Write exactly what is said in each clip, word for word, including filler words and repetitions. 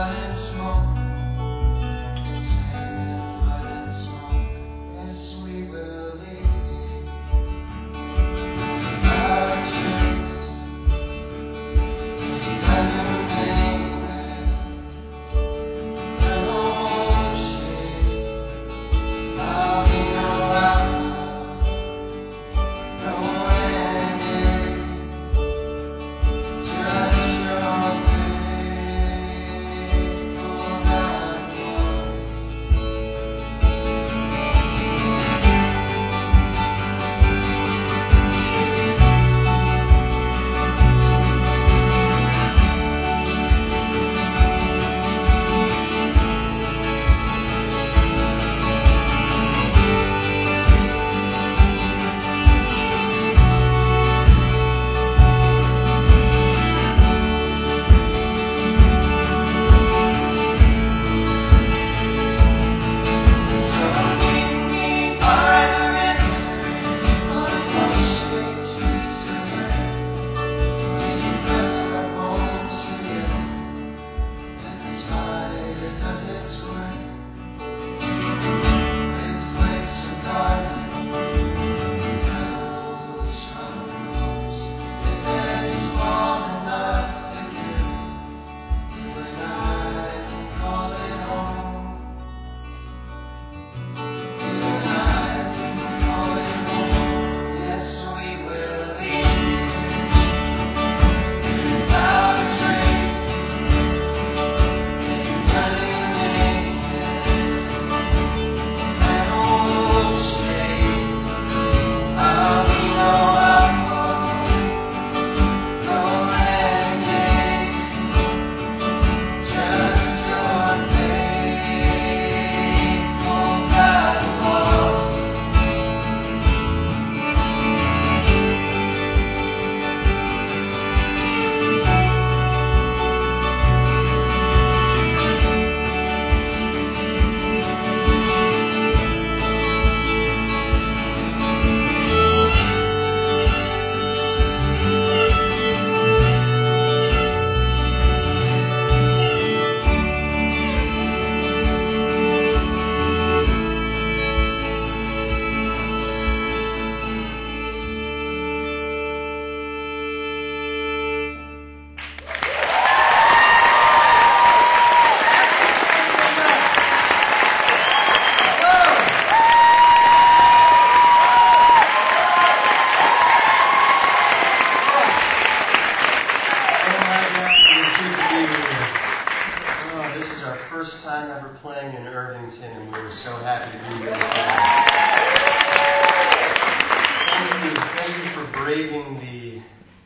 braving the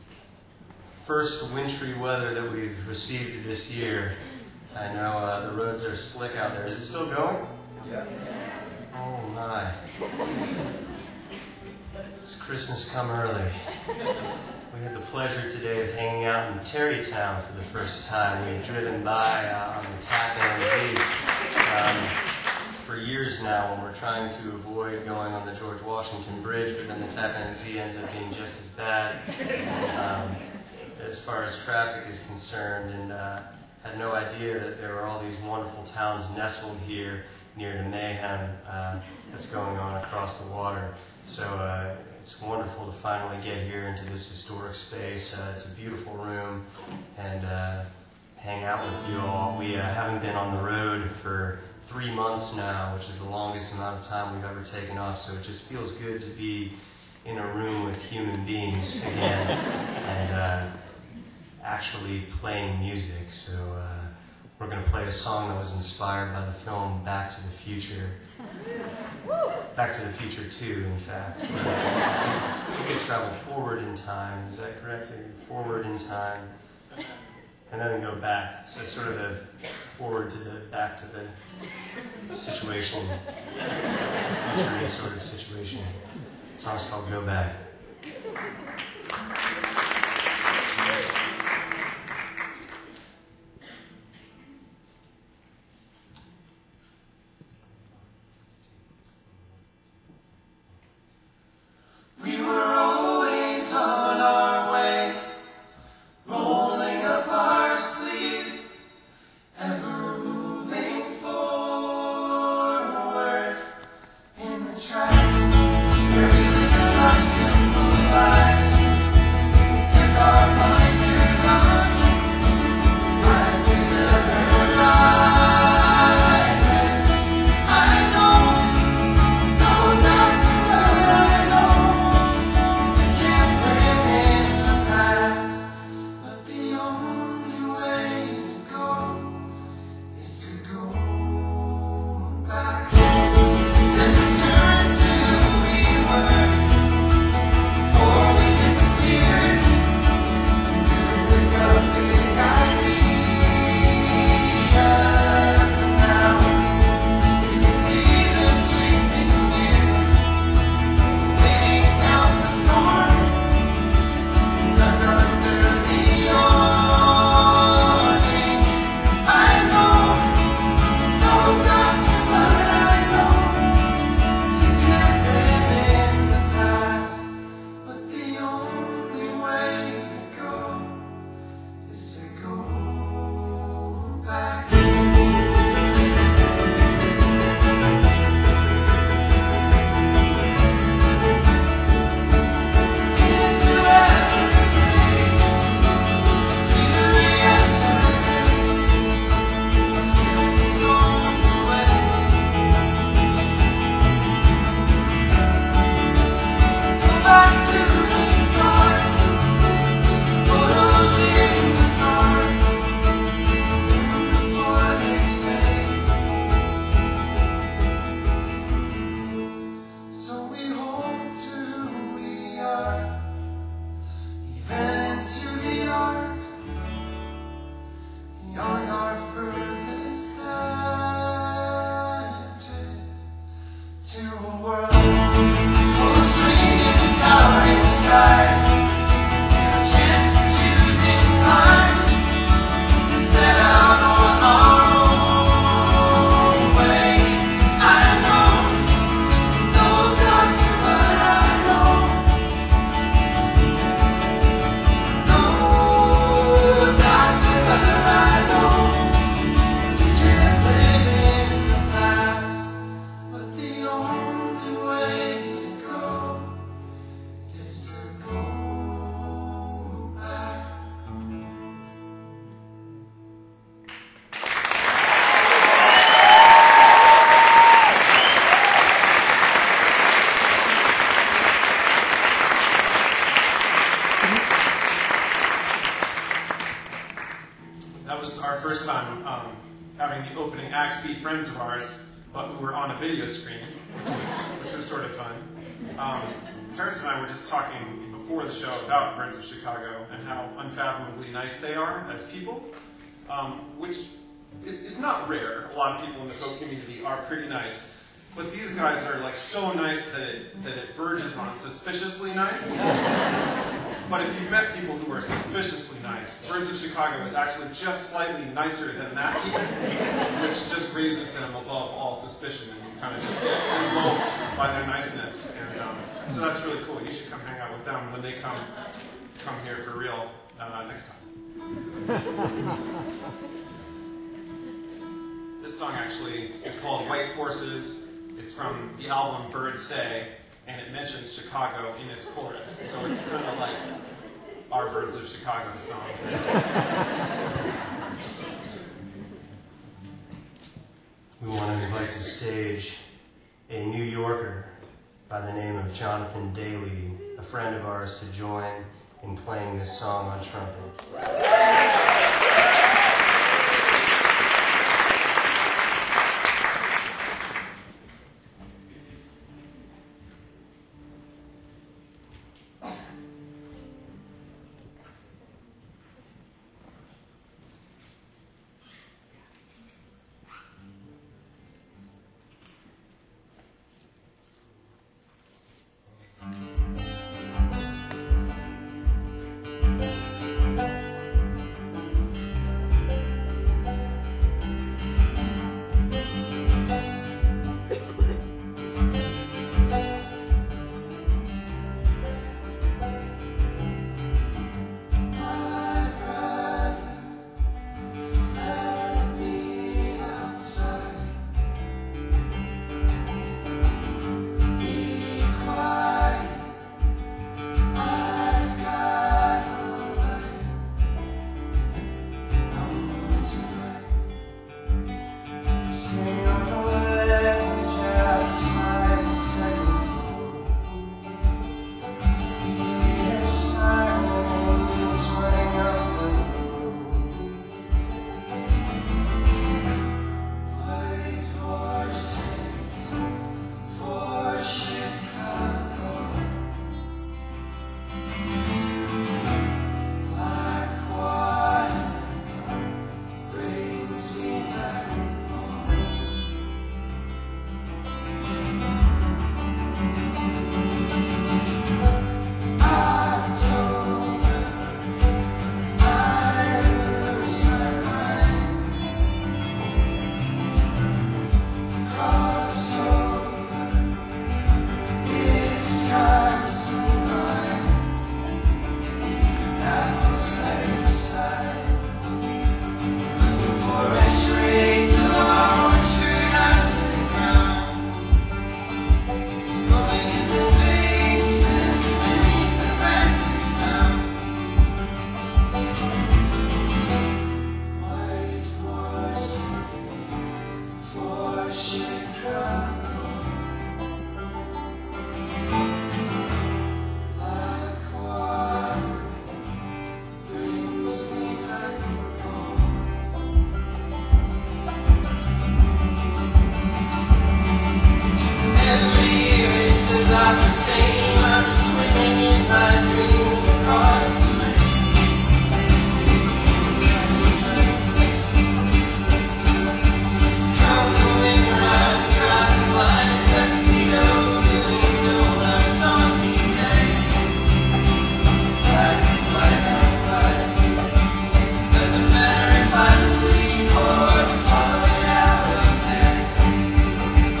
first wintry weather that we've received this year. I know uh, the roads are slick out there. Is it still going? Yeah. Oh my. It's Christmas come early. We had the pleasure today of hanging out in Tarrytown for the first time. We've driven by uh, on the Tappan Zee um, for years now when we're trying to avoid going on the George Washington Bridge, but then the Tappan Zee ends up being just as bad um, as far as traffic is concerned, and uh, had no idea that there were all these wonderful towns nestled here near the mayhem uh, that's going on across the water. So uh, it's wonderful to finally get here into this historic space. Uh, it's a beautiful room, and uh, hang out with you all. We uh, haven't been on the road for three months now, which is the longest amount of time we've ever taken off, so it just feels good to be in a room with human beings again and uh, actually playing music. So uh, we're going to play a song that was inspired by the film Back to the Future. Back to the Future two, in fact. We could travel forward in time, is that correct? Forward in time, and then go back. So it's sort of a forward to the, back to the situation, futurist sort of situation. The song's called Go Back. Rolling up our sleeves, ever time um, having the opening act be friends of ours, but who were on a video screen, which was, which was sort of fun. Um, Paris and I were just talking before the show about Birds of Chicago and how unfathomably nice they are as people, um, which is, is not rare. A lot of people in the folk community are pretty nice. But these guys are like so nice that it, that it verges on suspiciously nice. But if you've met people who are suspiciously nice, Birds of Chicago is actually just slightly nicer than that even, which just raises them above all suspicion, and you kind of just get engulfed by their niceness. And um, so that's really cool. You should come hang out with them when they come come here for real uh, next time. This song actually is called White Horses. It's from the album Birds Say, and it mentions Chicago in its chorus. So it's kind of like our Birds of Chicago song. We want to invite to stage a New Yorker by the name of Jonathan Daly, a friend of ours, to join in playing this song on trumpet.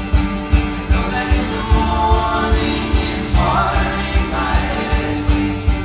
Morning is watering my head.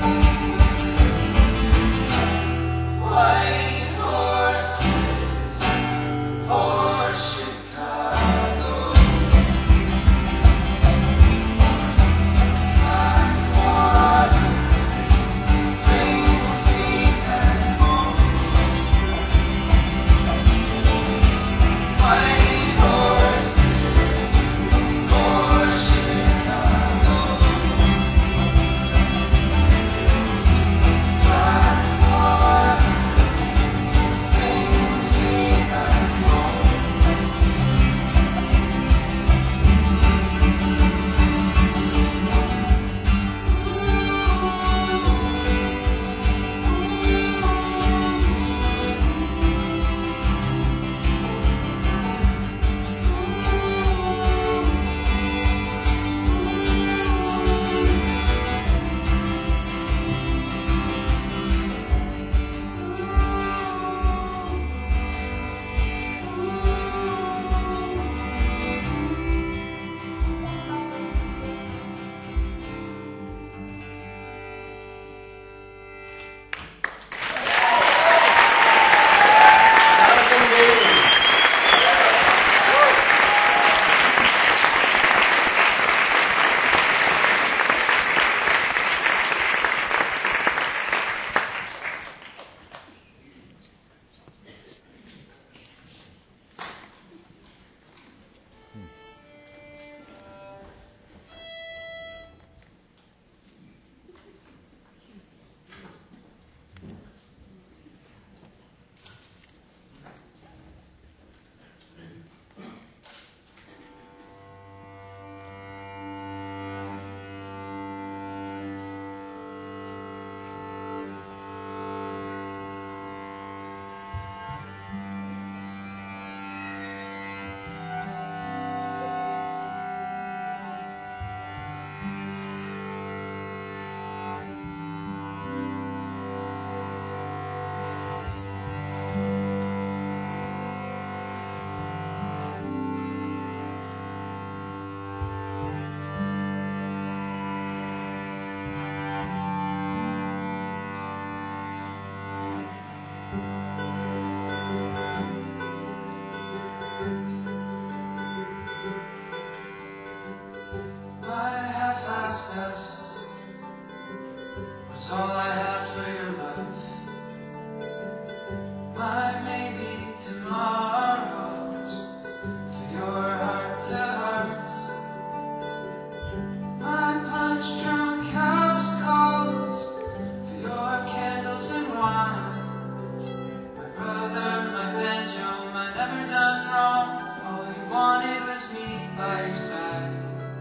me by your side.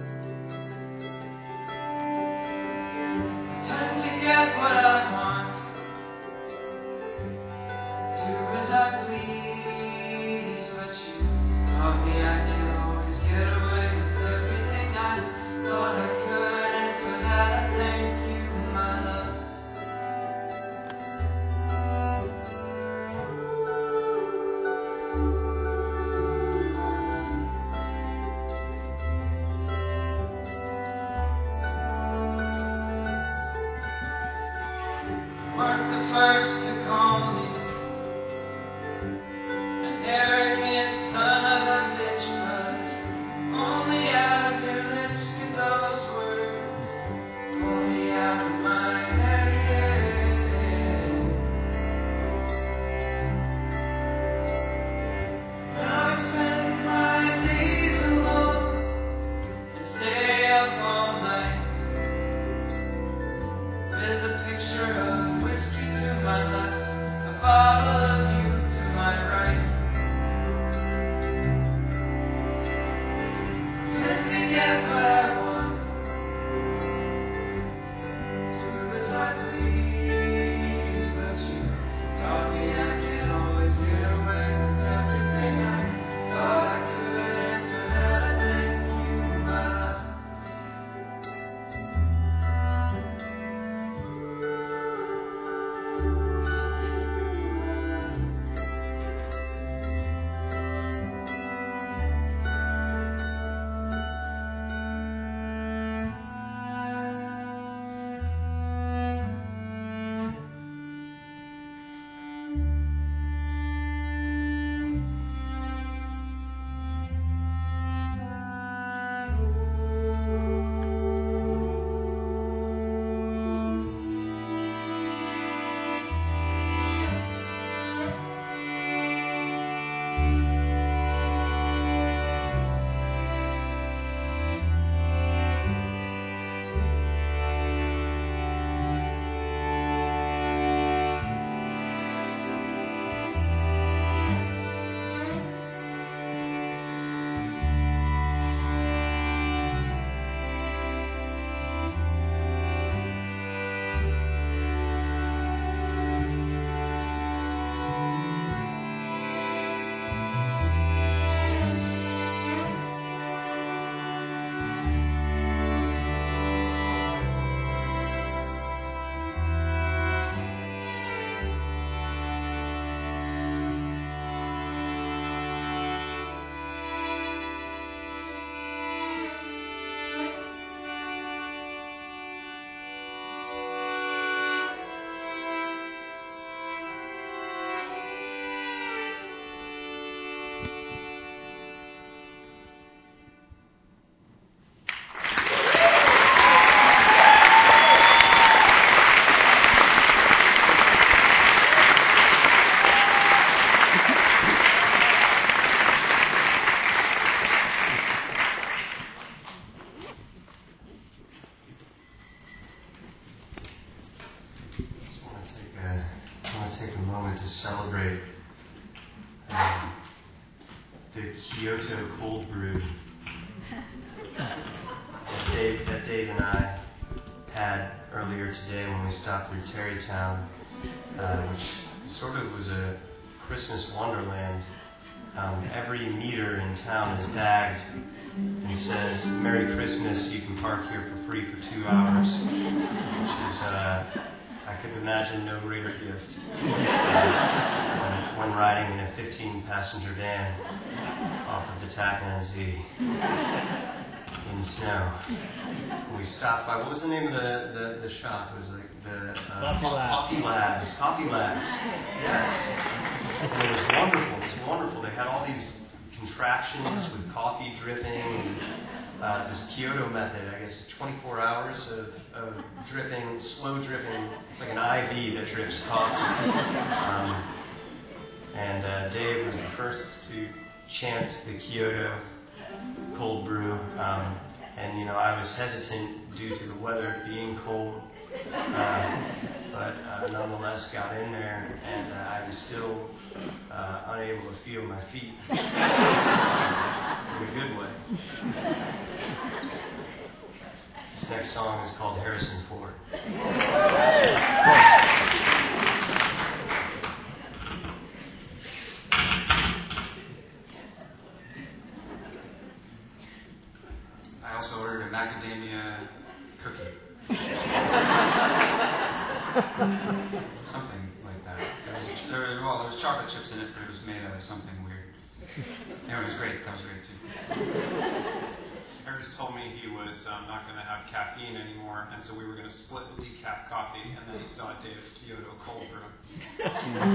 I tend to get what I want, do as I please, but you taught me I can always get away with everything I thought I could, and for that I thank you, my love. You weren't the first to call me an arrogant son of a bitch, but only out of your lips could those words pull me out of my head. Now I spend my days alone and stay up all night with a picture of whiskey to my left, a bottle of you to my right. Tend to get what I want, do as I please, but you taught me I can always get away with everything I thought I could, and for that I thank you, my love. Just want to take a, I want to take a moment to celebrate um, the Kyoto cold brew that Dave, that Dave and I had earlier today when we stopped through Tarrytown, uh, which sort of was a Christmas wonderland. Um, every meter in town is bagged and says, "Merry Christmas, you can park here for free for two hours," which is, uh, I could imagine no greater gift uh, when, when riding in a fifteen passenger van off of the Tappan Zee in the snow. We stopped by, what was the name of the, the, the shop? It was like the uh, Coffee Labs. Coffee Labs. Coffee Labs. Yes. And it was wonderful. It was wonderful. They had all these contraptions with coffee dripping and uh, this Kyoto method, I guess twenty-four hours of, of dripping, slow dripping. It's like an I V that drips coffee. Um, and uh, Dave was the first to chance the Kyoto cold brew. Um, and, you know, I was hesitant due to the weather being cold. Uh, but uh, nonetheless got in there, and uh, I was still uh, unable to feel my feet. in a good way. This next song is called Harrison Ford. I also ordered a macadamia cookie. Something like that. There was, there, well, there was chocolate chips in it, but it was made out of something weird. Anyway, it was great. That was great too. Harris told me he was um, not going to have caffeine anymore, and so we were going to split decaf coffee, and then he saw Dave's Kyoto cold brew.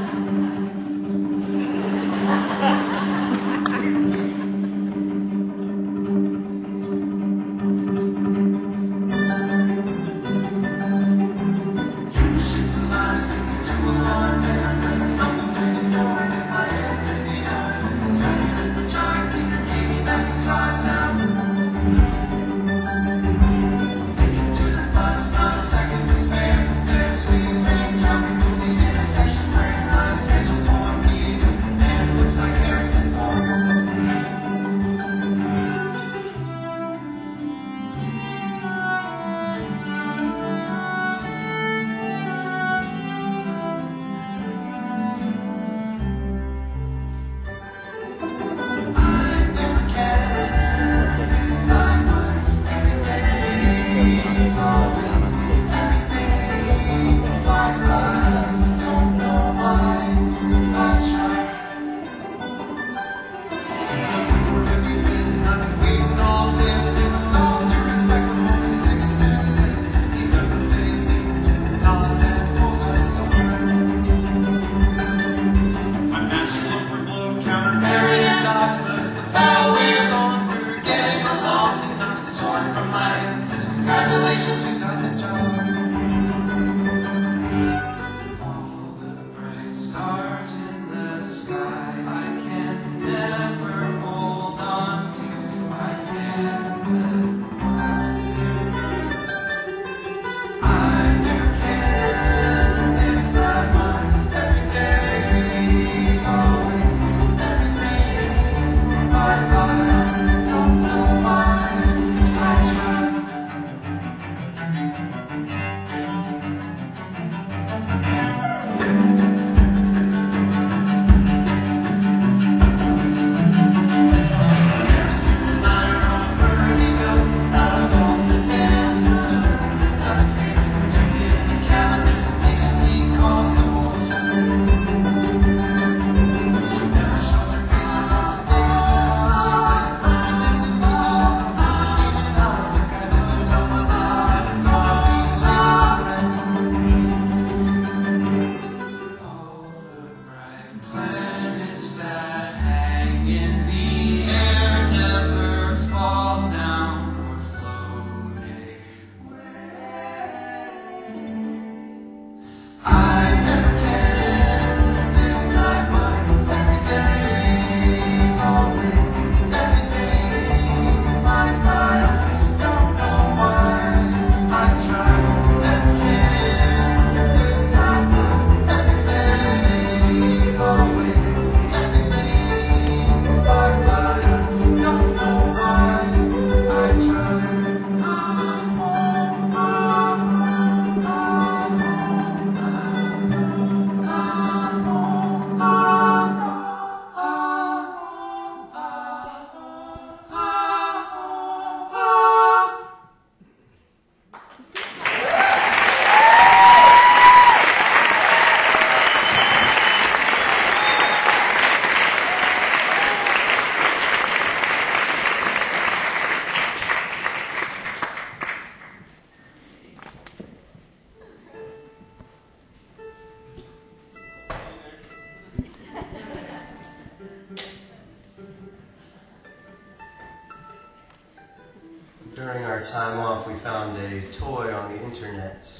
During our time off, we found a toy on the internet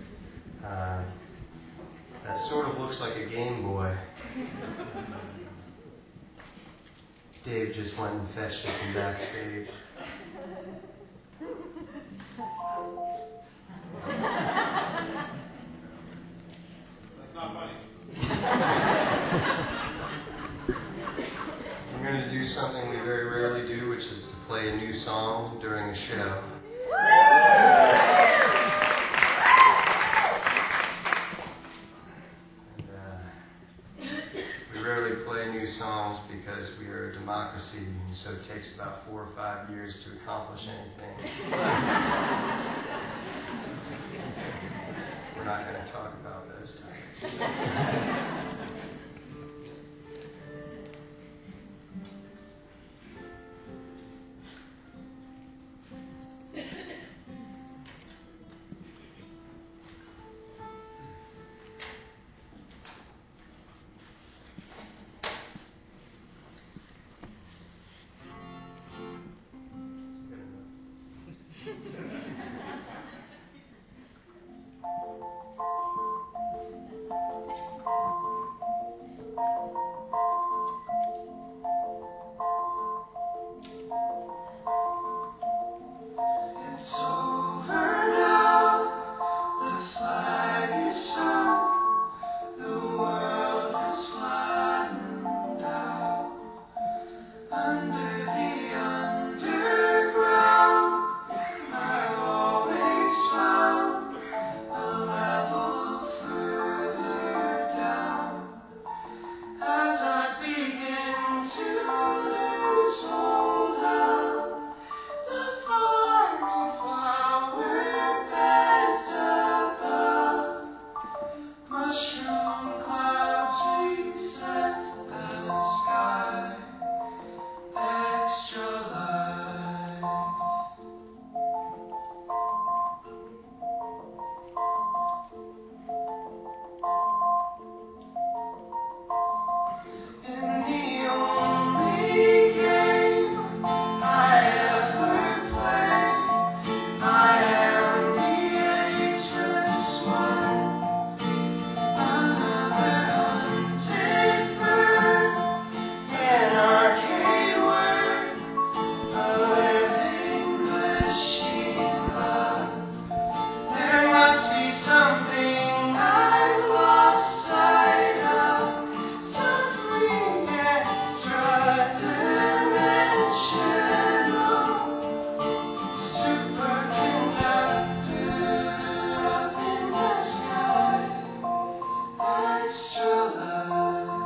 uh, that sort of looks like a Game Boy. Dave just went and fetched it from backstage. That's not funny. We're going to do something we very rarely do, which is to play a new song during a show. And, uh, we rarely play new songs because we are a democracy, and so it takes about four or five years to accomplish anything. We're not going to talk about those topics. It's over now, the flag is sung, the world has flattened out. Under the underground, I've always found a level further down. As I begin to lose hold of the fiery flower beds above, mushroom clouds reset the sky, extra life. In the only game I ever play, I am the ageless one, another hunted bird, an arcade word, a living machine love. There must be something I've lost sight of, something extra dimensional, superconductor up in the sky, extra life.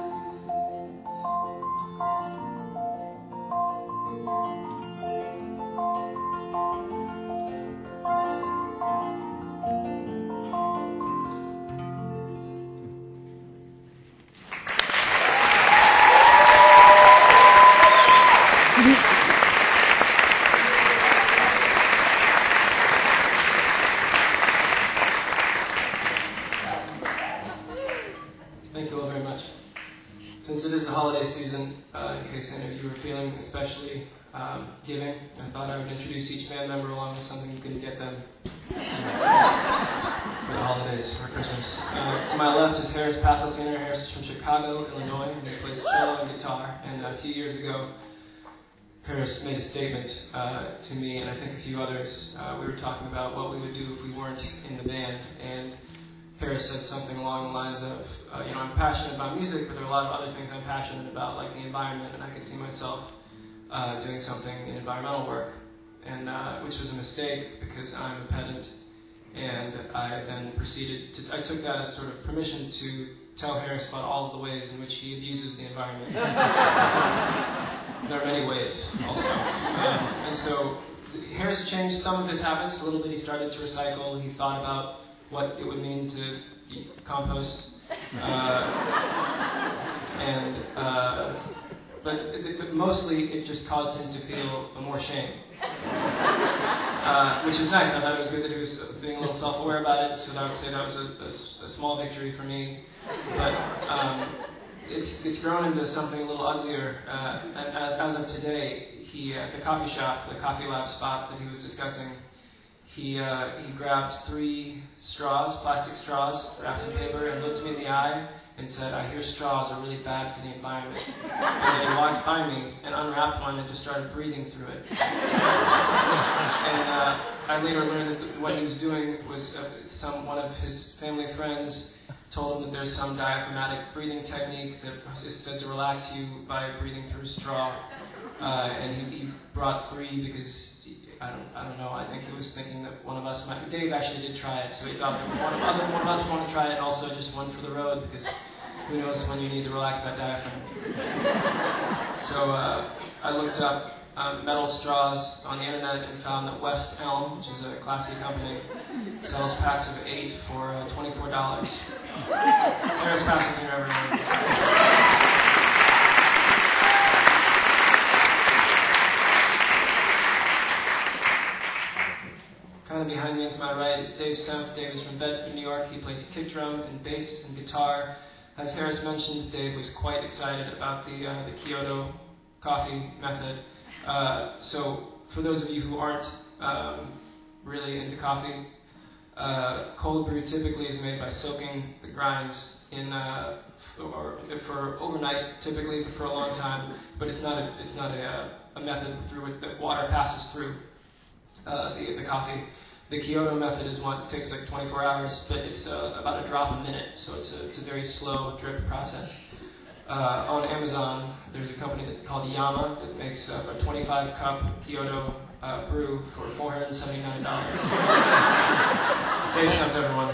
Thank you all very much. Since it is the holiday season, uh, in case any of you are feeling especially um, giving, I thought I would introduce each band member along with something you can get them for the holidays or Christmas. Uh, to my left is Harris Passeltiner. Harris is from Chicago, Illinois, and he plays cello and guitar. And a few years ago, Harris made a statement uh, to me and I think a few others. Uh, we were talking about what we would do if we weren't in the band, and Harris said something along the lines of, uh, you know, I'm passionate about music, but there are a lot of other things I'm passionate about, like the environment, and I could see myself uh, doing something in environmental work, and uh, which was a mistake because I'm a pedant, and I then proceeded to, I took that as sort of permission to tell Harris about all of the ways in which he abuses the environment. There are many ways, also. Um, and so Harris changed some of his habits a little bit. He started to recycle. He thought about what it would mean to eat compost. Uh, and, uh, but, but mostly it just caused him to feel more shame. Uh, which is nice. I thought it was good that he was being a little self-aware about it, so I would say that was a, a, a small victory for me. But um, it's it's grown into something a little uglier. Uh, and as, as of today, he at the coffee shop, the coffee lab spot that he was discussing, he uh, he grabbed three straws, plastic straws, wrapped in paper, and looked me in the eye and said, "I hear straws are really bad for the environment." And then he walked by me and unwrapped one and just started breathing through it. And uh, I later learned that what he was doing was uh, some one of his family friends told him that there's some diaphragmatic breathing technique that is said to relax you by breathing through straw. Uh, and he, he brought three because, I don't, I don't know, I think he was thinking that one of us might, Dave actually did try it, so he thought that one of, other, one of us would want to try it, and also just one for the road, because who knows when you need to relax that diaphragm. So uh, I looked up um, metal straws on the internet and found that West Elm, which is a classy company, sells packs of eight for uh, twenty-four dollars. Harris Passington, everyone. Kind of behind me to my right is Dave Semps. Dave is from Bedford, New York. He plays kick drum and bass and guitar. As Harris mentioned, Dave was quite excited about the uh, the Kyoto coffee method. Uh, so, for those of you who aren't um, really into coffee, uh, cold brew typically is made by soaking the grinds in, uh, or for overnight, typically for a long time. But it's not a it's not a, a method through which the water passes through uh, the the coffee. The Kyoto method is one that takes like twenty-four hours, but it's uh, about a drop a minute, so it's a, it's a very slow drip process. Uh, on Amazon, there's a company that, called Yama that makes uh, a twenty-five cup Kyoto uh, brew for four hundred seventy-nine dollars. Dave Semps, everyone.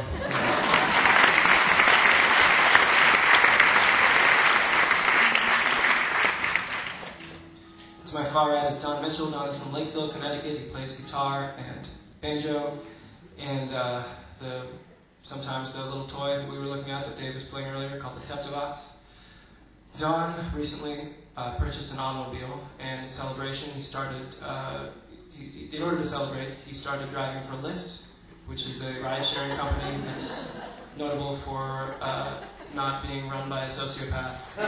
To my far right is Don Mitchell. Don is from Lakeville, Connecticut. He plays guitar and banjo, and uh, the sometimes the little toy that we were looking at that Dave was playing earlier called the Septivox. Don recently uh, purchased an automobile, and in celebration he started, uh, he, in order to celebrate, he started driving for Lyft, which is a ride-sharing company that's notable for uh, not being run by a sociopath, uh,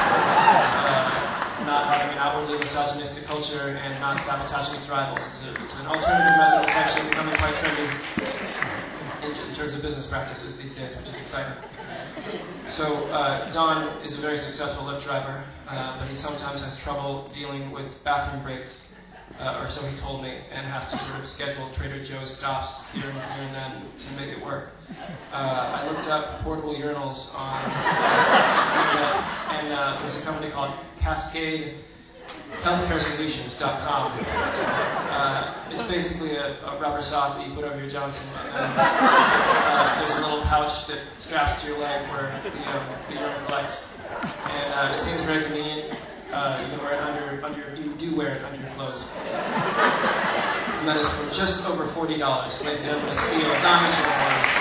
not having an outwardly misogynistic culture, and not sabotaging its rivals. It's, a, it's an alternative method that's actually becoming quite trendy in, in terms of business practices these days, which is exciting. So uh, Don is a very successful Lyft driver, uh, but he sometimes has trouble dealing with bathroom breaks, uh, or so he told me, and has to sort of schedule Trader Joe's stops here and, here and then to make it work. Uh, I looked up portable urinals on the internet, and uh, there's a company called Cascade Healthcare Solutions dot com. Uh, it's basically a, a rubber sock that you put over your Johnson, and then uh, there's a little pouch that straps to your leg where the, uh, the urine collects. And uh, it seems very convenient. Uh, you can wear it under, under, you do wear it under your clothes. And that is for just over forty dollars. Ladies and gentlemen, a steal. Don Mitchell.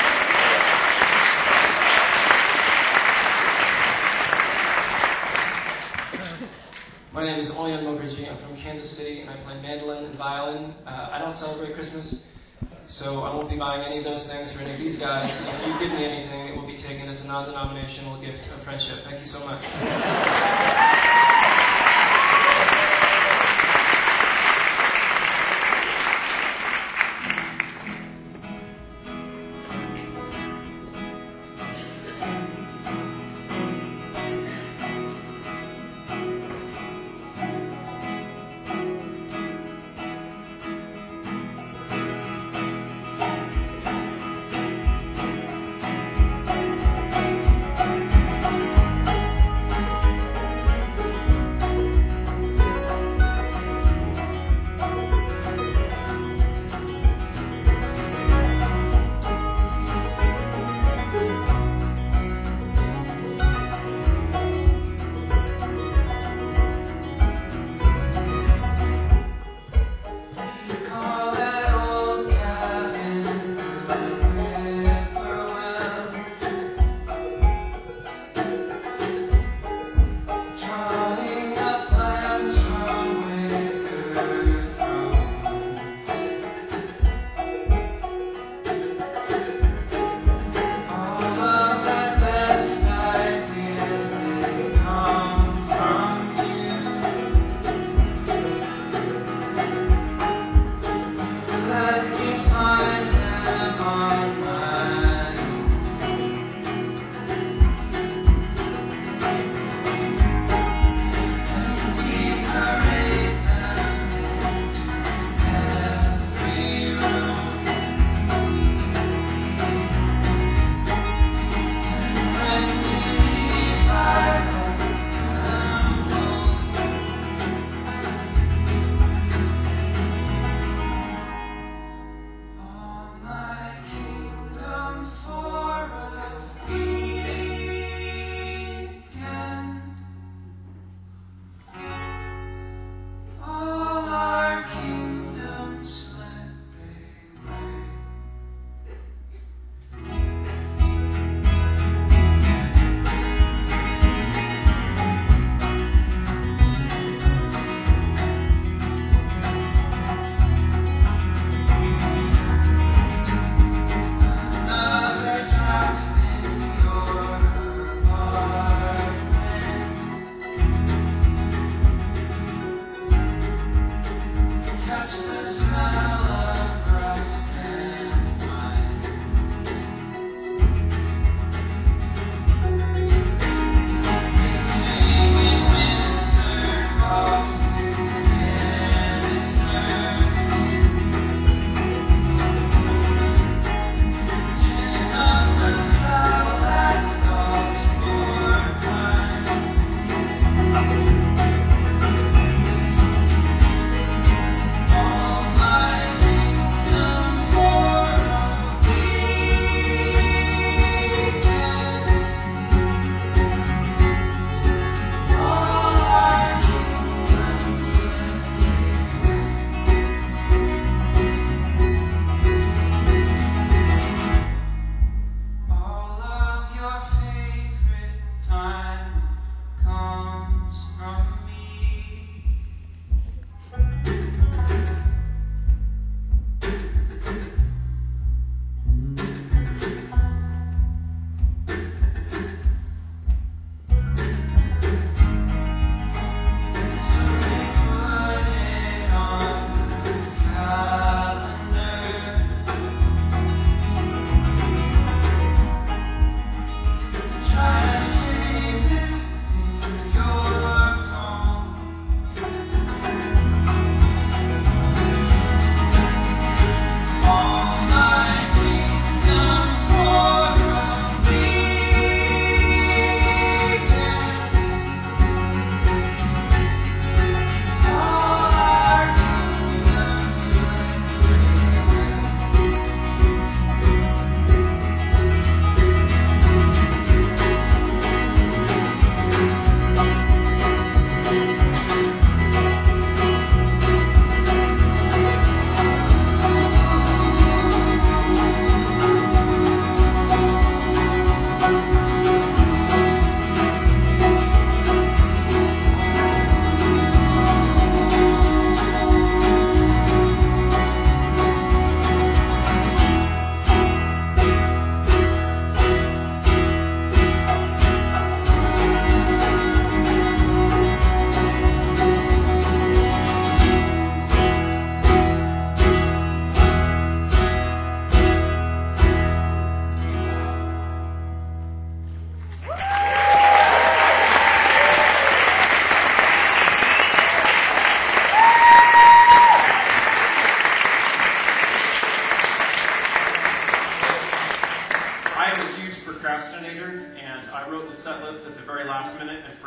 My name is Olyan Mukherjee. I'm from Kansas City, and I play mandolin and violin. Uh, I don't celebrate Christmas, so I won't be buying any of those things for any of these guys. If you give me anything, it will be taken as a non-denominational gift of friendship. Thank you so much.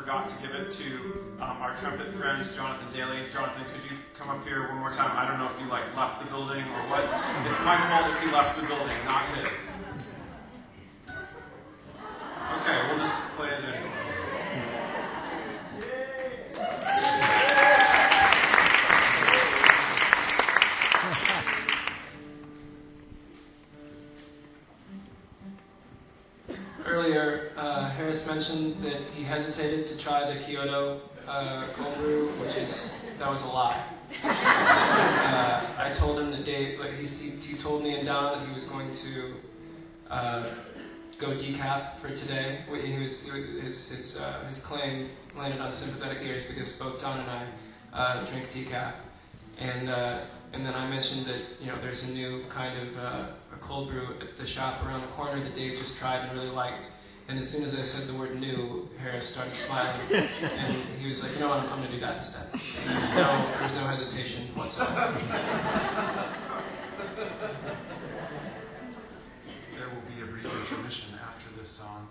forgot to give it to um, our trumpet friends, Jonathan Daly. Jonathan, could you come up here one more time? I don't know if you like left the building or what. It's my fault if you left the building, not his. Okay, we'll just play it in. Earlier, uh, Harris mentioned that he hesitated to try the Kyoto uh, cold brew, which is, that was a lie. Uh, I told him the day, like he, he told me and Don that he was going to uh, go decaf for today. He was, his, his, uh, his claim landed on sympathetic ears because both Don and I uh, drink decaf. And, uh, and then I mentioned that, you know, there's a new kind of uh, a cold brew at the shop around the corner that Dave just tried and really liked. And as soon as I said the word new, Harris started smiling. And he was like, you know what, I'm, I'm going to do that instead. And there's no, there's no hesitation whatsoever. There will be a brief intermission after this song.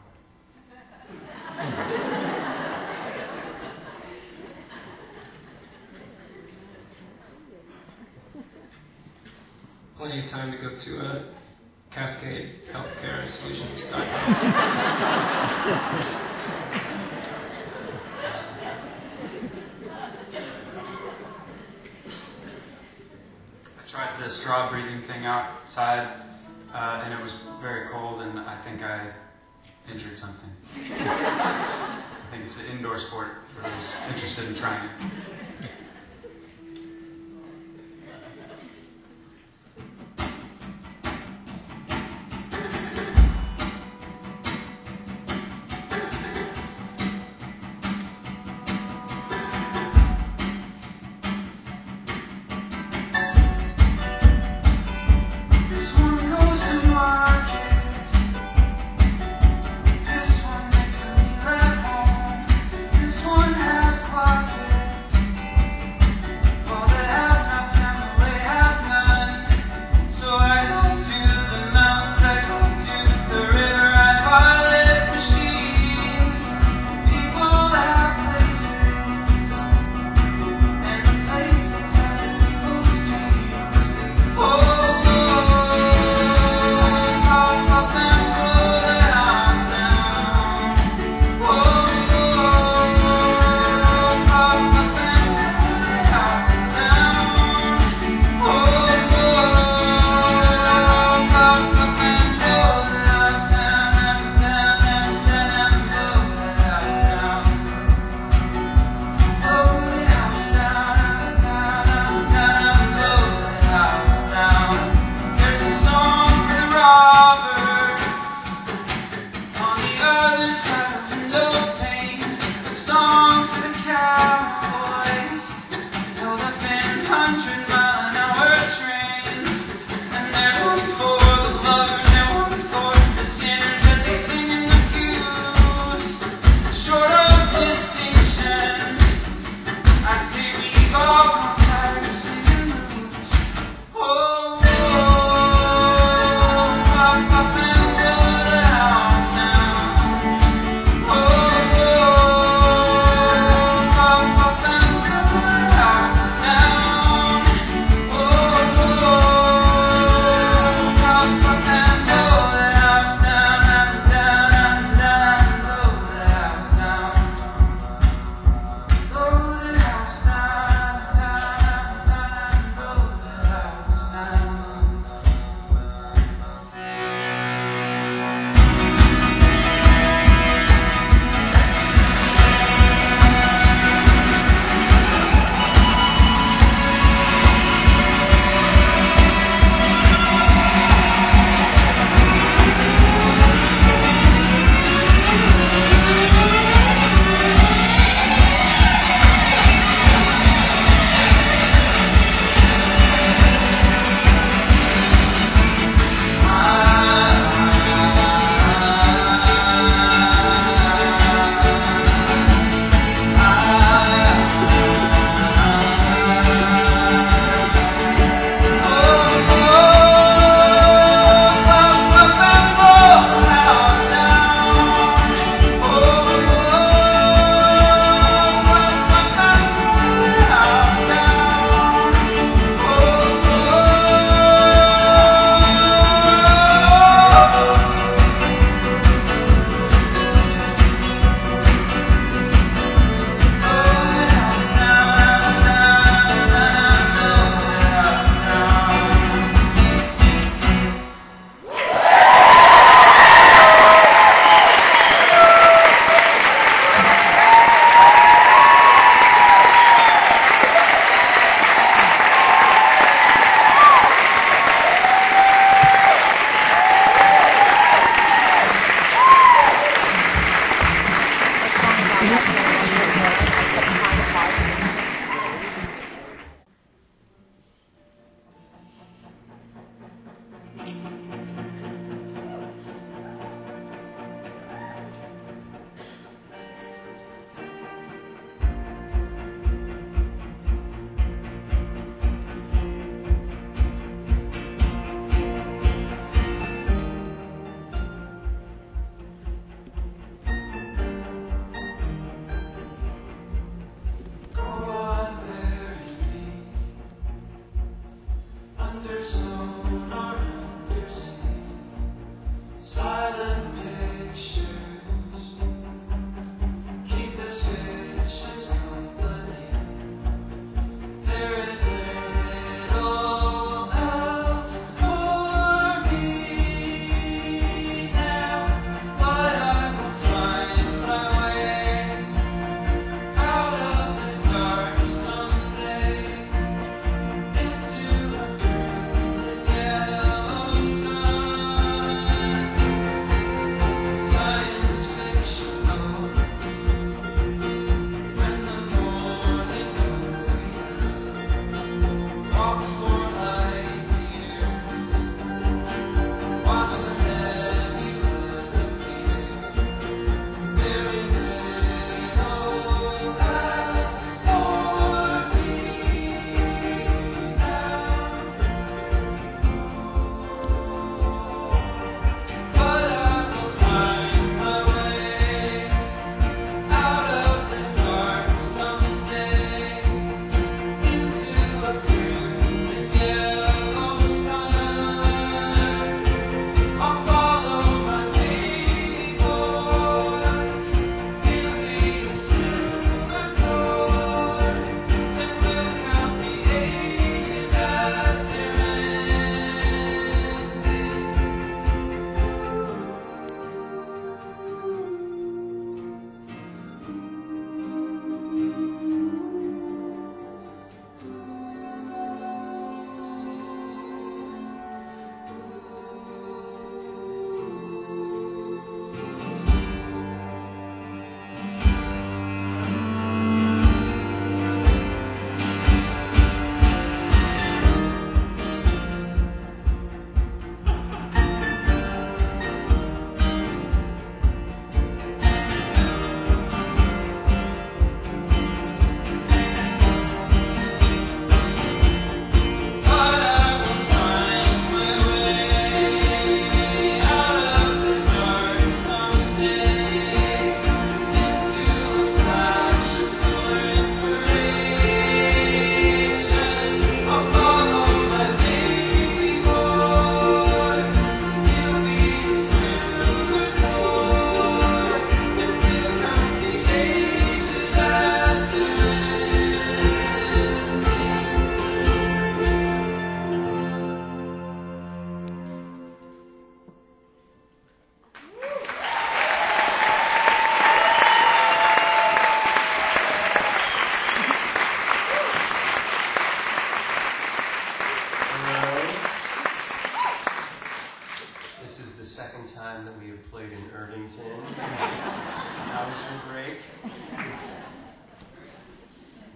Plenty of time to go to uh, Cascade Healthcare Solutions dot com. I tried the straw breathing thing outside, uh, and it was very cold, and I think I injured something. I think it's an indoor sport for those interested in trying it.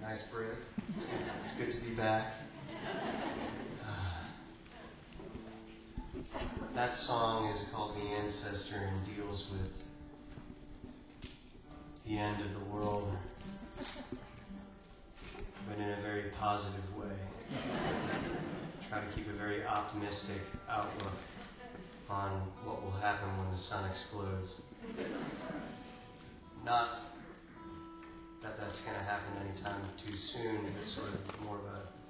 Nice break. It's good to be back. That song is called The Ancestor and deals with the end of the world, but in a very positive way. Try to keep a very optimistic outlook on what will happen when the sun explodes. Not that that's going to happen anytime too soon, but sort of more of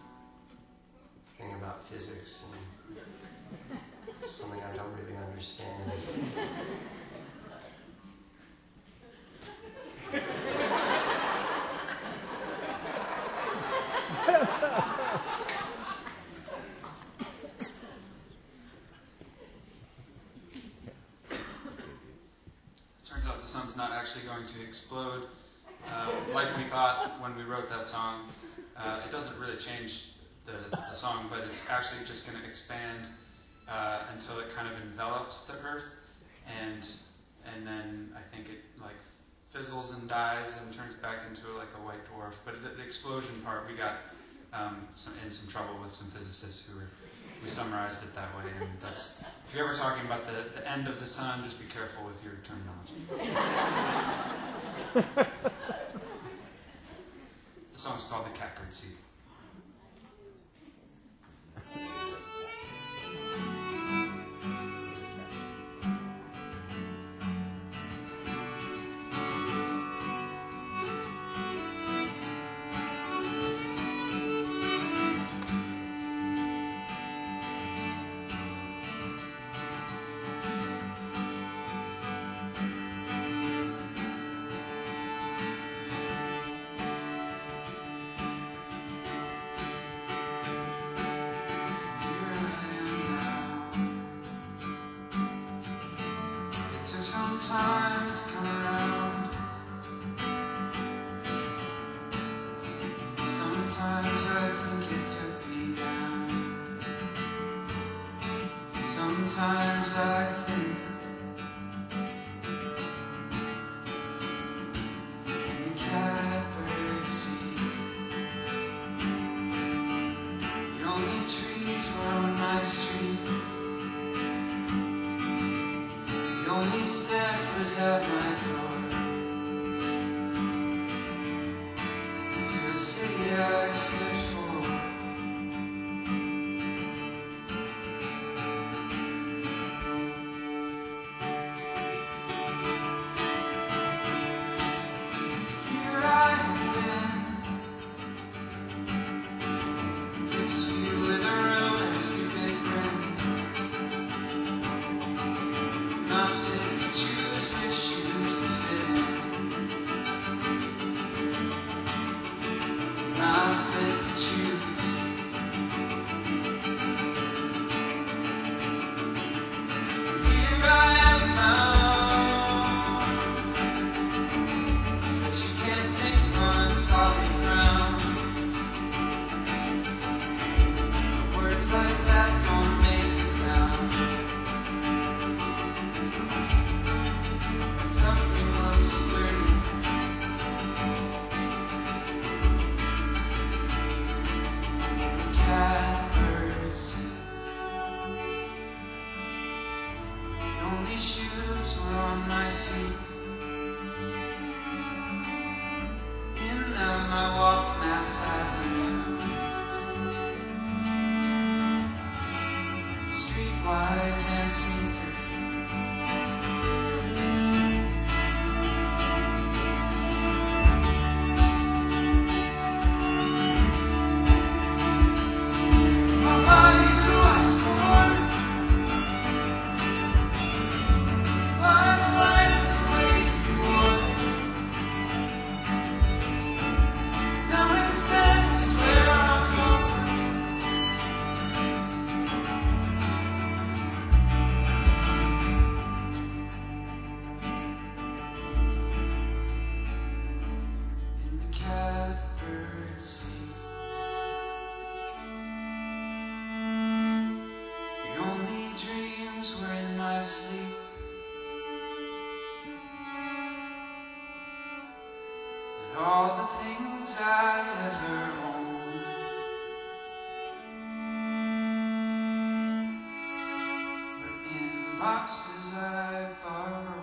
a thing about physics and something I don't really understand. Turns out the sun's not actually going to explode uh, like we thought when we wrote that song. Uh, it doesn't really change the, the song, but it's actually just going to expand uh, until it kind of envelops the Earth, and and then I think it like fizzles and dies and turns back into like a white dwarf. But the, the explosion part, we got um, some, in some trouble with some physicists who were, we summarized it that way, and that's, if you're ever talking about the, the end of the sun, just be careful with your terminology. The song's called The Catbird Seed. Sometimes come around. Sometimes I think it took me down. Sometimes I think the catbird seed. The only trees were on my street. The only step was at my door. To a city I stood for. Here I have been. This view with a room and a stupid grin. Not fit to choose which shoes to fit in. Not fit to choose. Here I have found that you can't sink on solid ground. Words like that don't make a sound. Something looks sturdy. The catbird seed. The only shoes were on my feet. In them I walked Mass Avenue. Streetwise and see-through. boxes I borrow.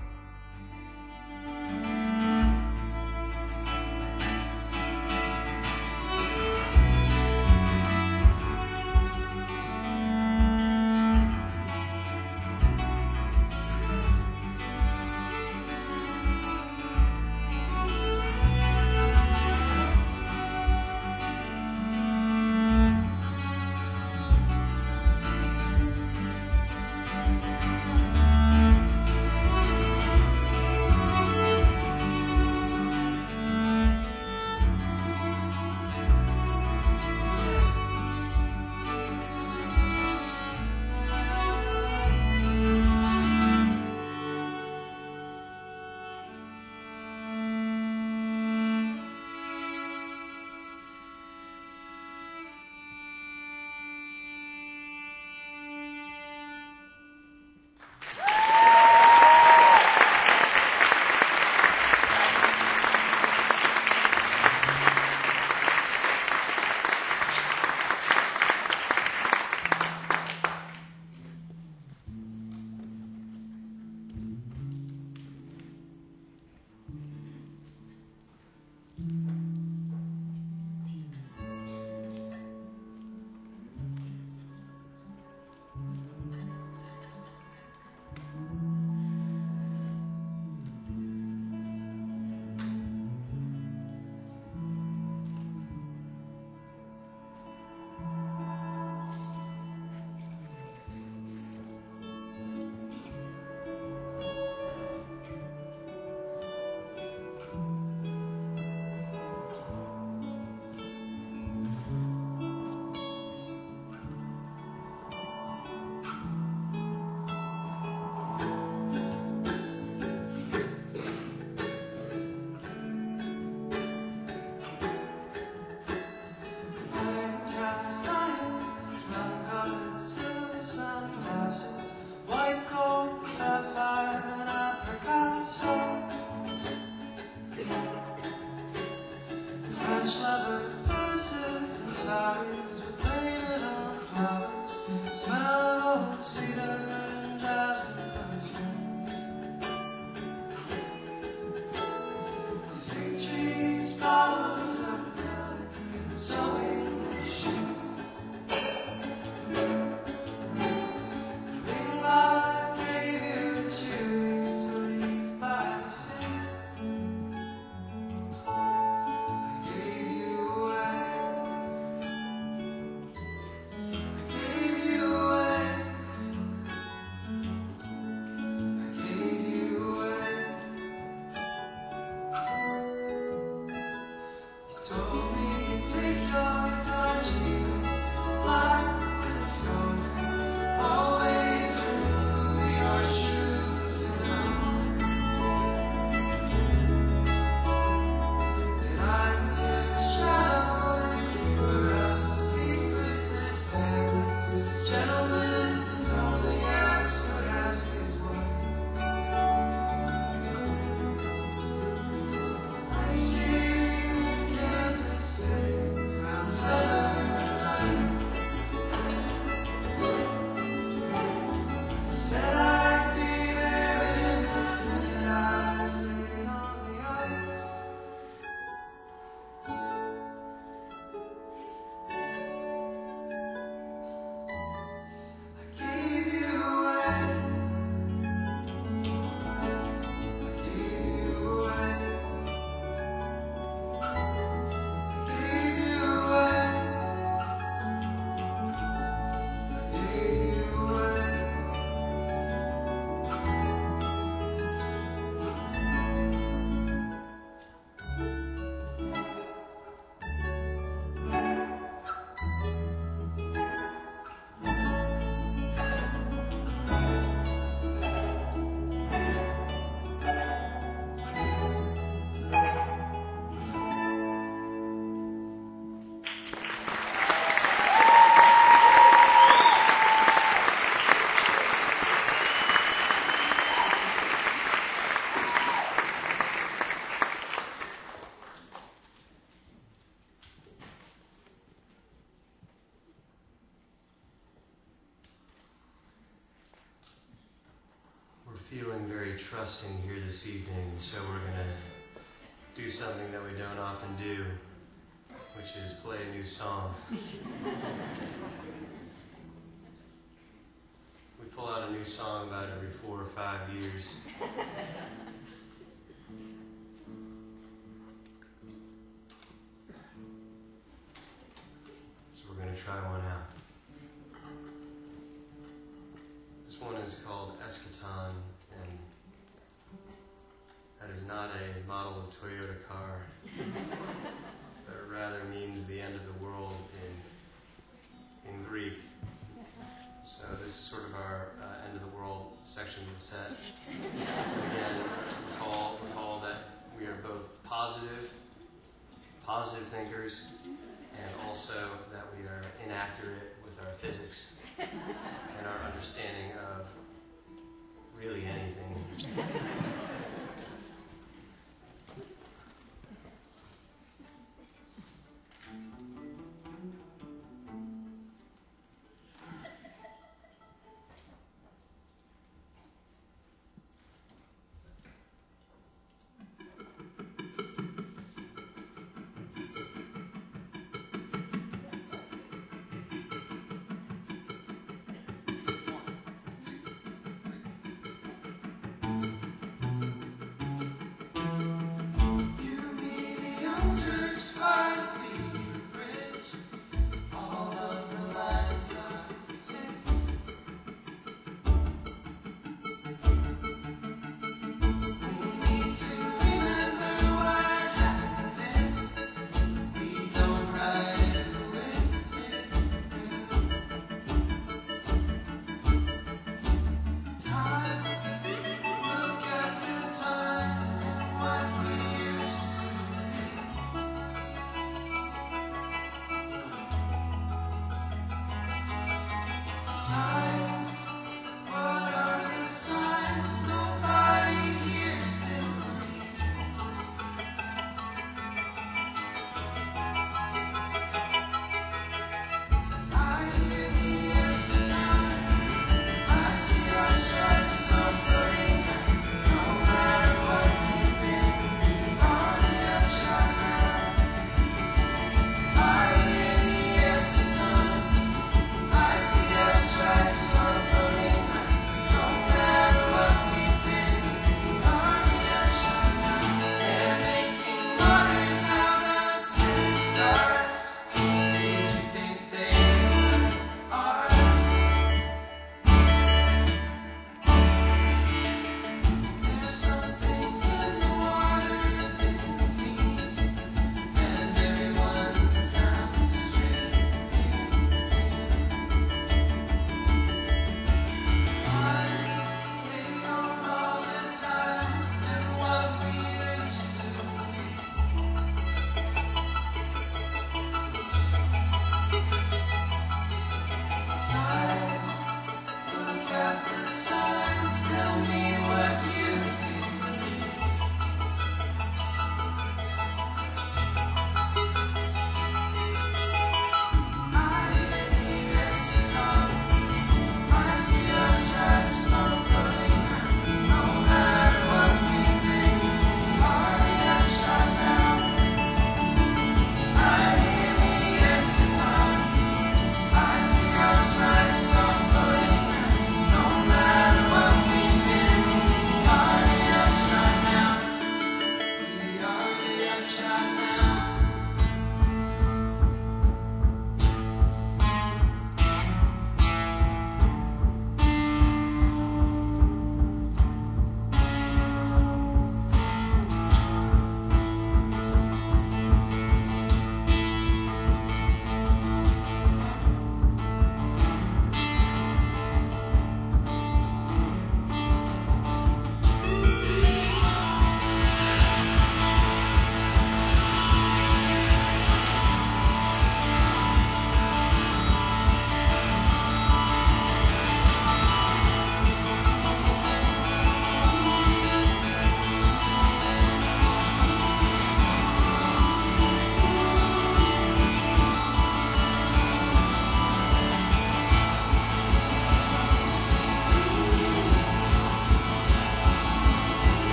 French leather purses and saris were painted on flowers. Smell of old cedar and jasmine perfume. Fig trees, flowers of milk, and sewing machines. Ring I gave you that you used to leave by the sea. I gave you away. feeling very trusting here this evening, so we're going to do something that we don't often do, which is play a new song. We pull out a new song about every four or five years. So we're going to try one out. This one is called Eschaton, and that is not a model of Toyota car, but rather means the end of the world in, in Greek. So this is sort of our uh, end of the world section of the set. And again, recall, recall that we are both positive, positive thinkers, and also that we are inaccurate with our physics and our understanding of really anything.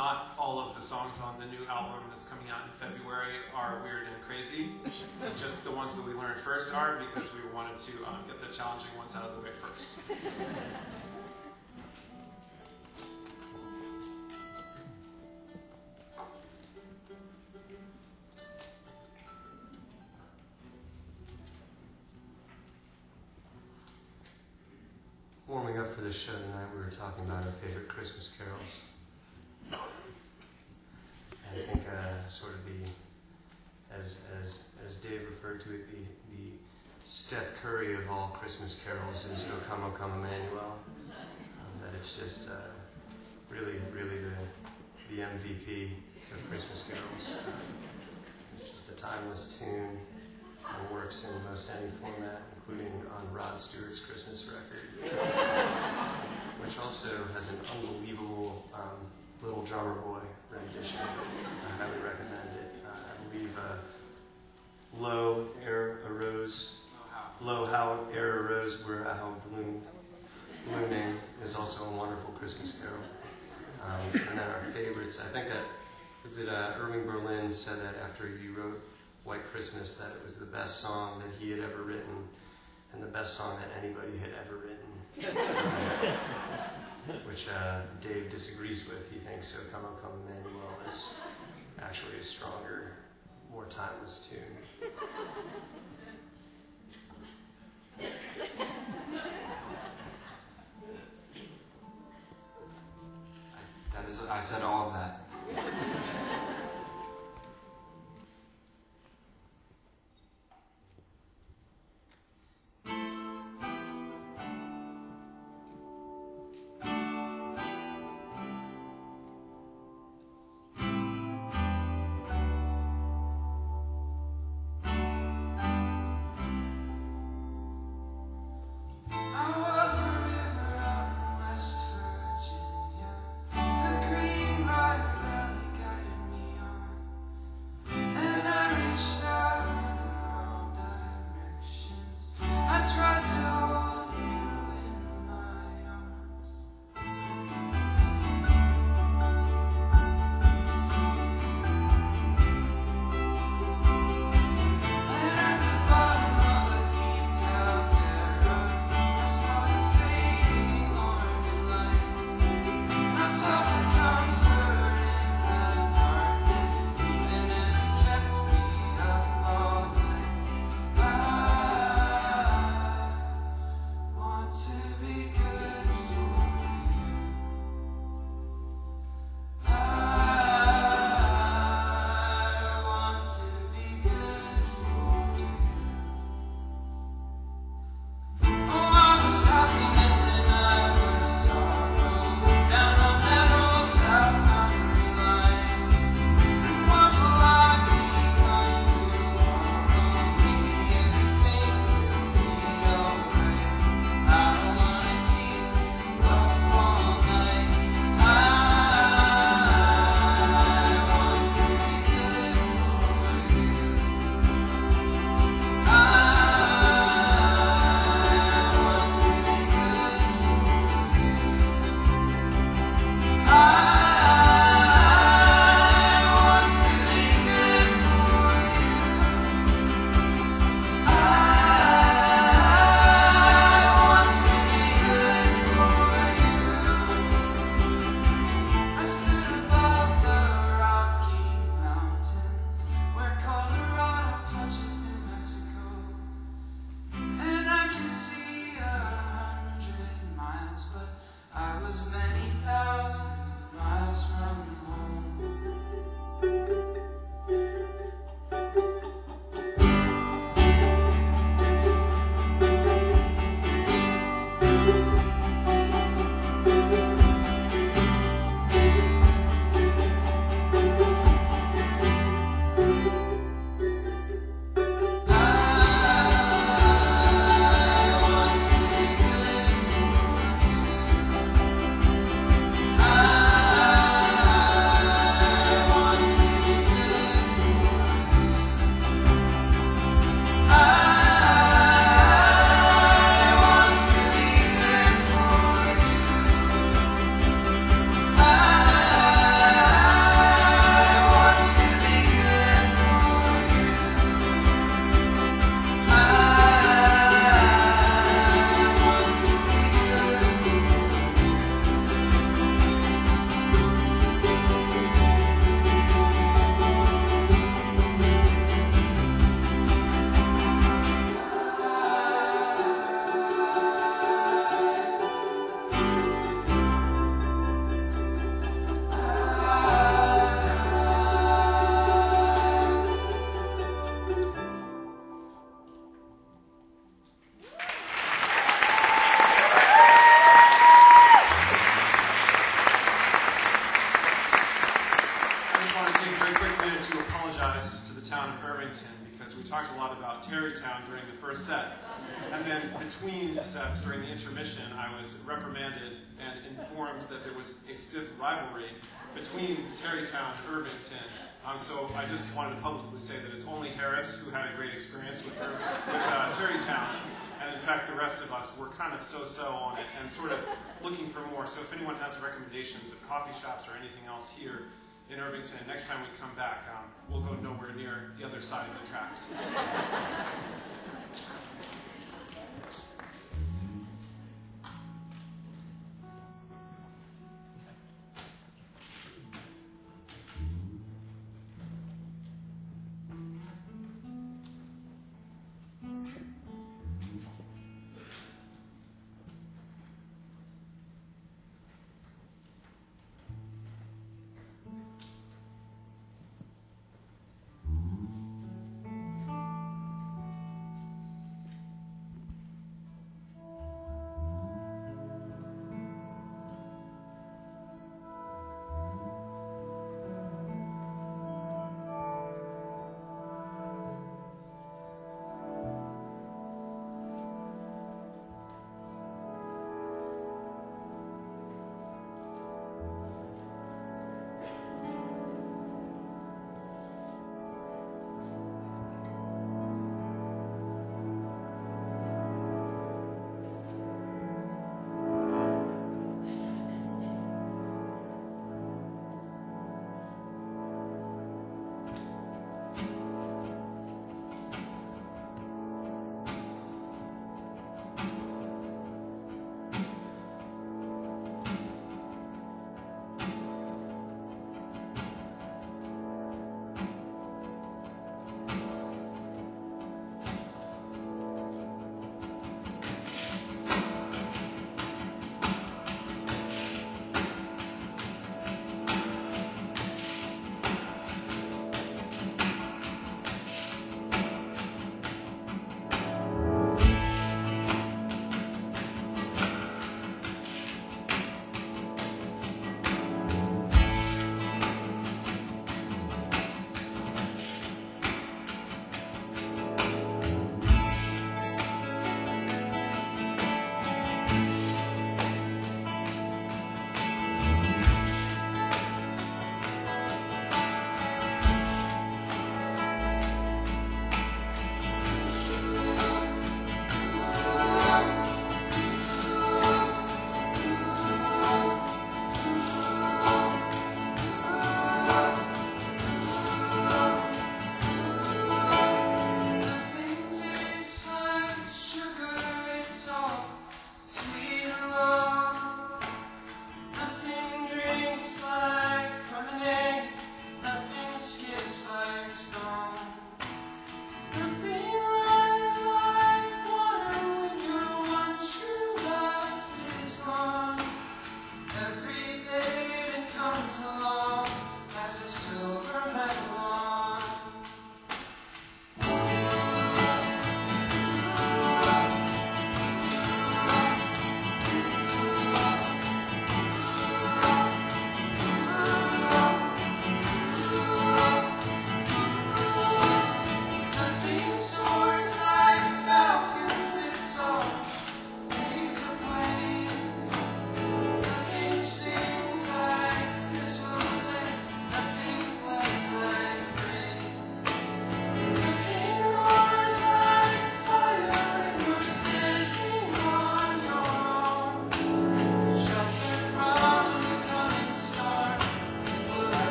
not all of the songs on the new album that's coming out in February are weird and crazy. Just the ones that we learned first are, because we wanted to um, get the challenging ones out of the way first. Warming up for this show tonight, we were talking about our favorite Christmas carols. And I think uh, sort of the, as as as Dave referred to it, the the Steph Curry of all Christmas carols is "O Come, O Come, Emmanuel." Um, that it's just uh, really, really the the M V P of Christmas carols. Uh, it's just a timeless tune and works in most any format, including on Rod Stewart's Christmas record, which also has an unbelievable um, Little Drummer Boy rendition. I highly recommend it. Uh, I believe uh, Low Air Arose, Low How Air Arose, Where How Bloomed, Blooming is also a wonderful Christmas carol. Um, and then our favorites, I think that, was it uh, Irving Berlin said that after he wrote White Christmas, that it was the best song that he had ever written and the best song that anybody had ever written. Which uh, Dave disagrees with. He thinks "O Come, O Come, Emmanuel" is actually a stronger, more timeless tune. I, that is, I said all of that. between sets during the intermission, I was reprimanded and informed that there was a stiff rivalry between Terrytown and Irvington. Um, so I just wanted to publicly say that it's only Harris who had a great experience with, Ir- with uh, Terrytown. And in fact, the rest of us were kind of so-so on it and sort of looking for more. So if anyone has recommendations of coffee shops or anything else here in Irvington, next time we come back, um, we'll go nowhere near the other side of the tracks.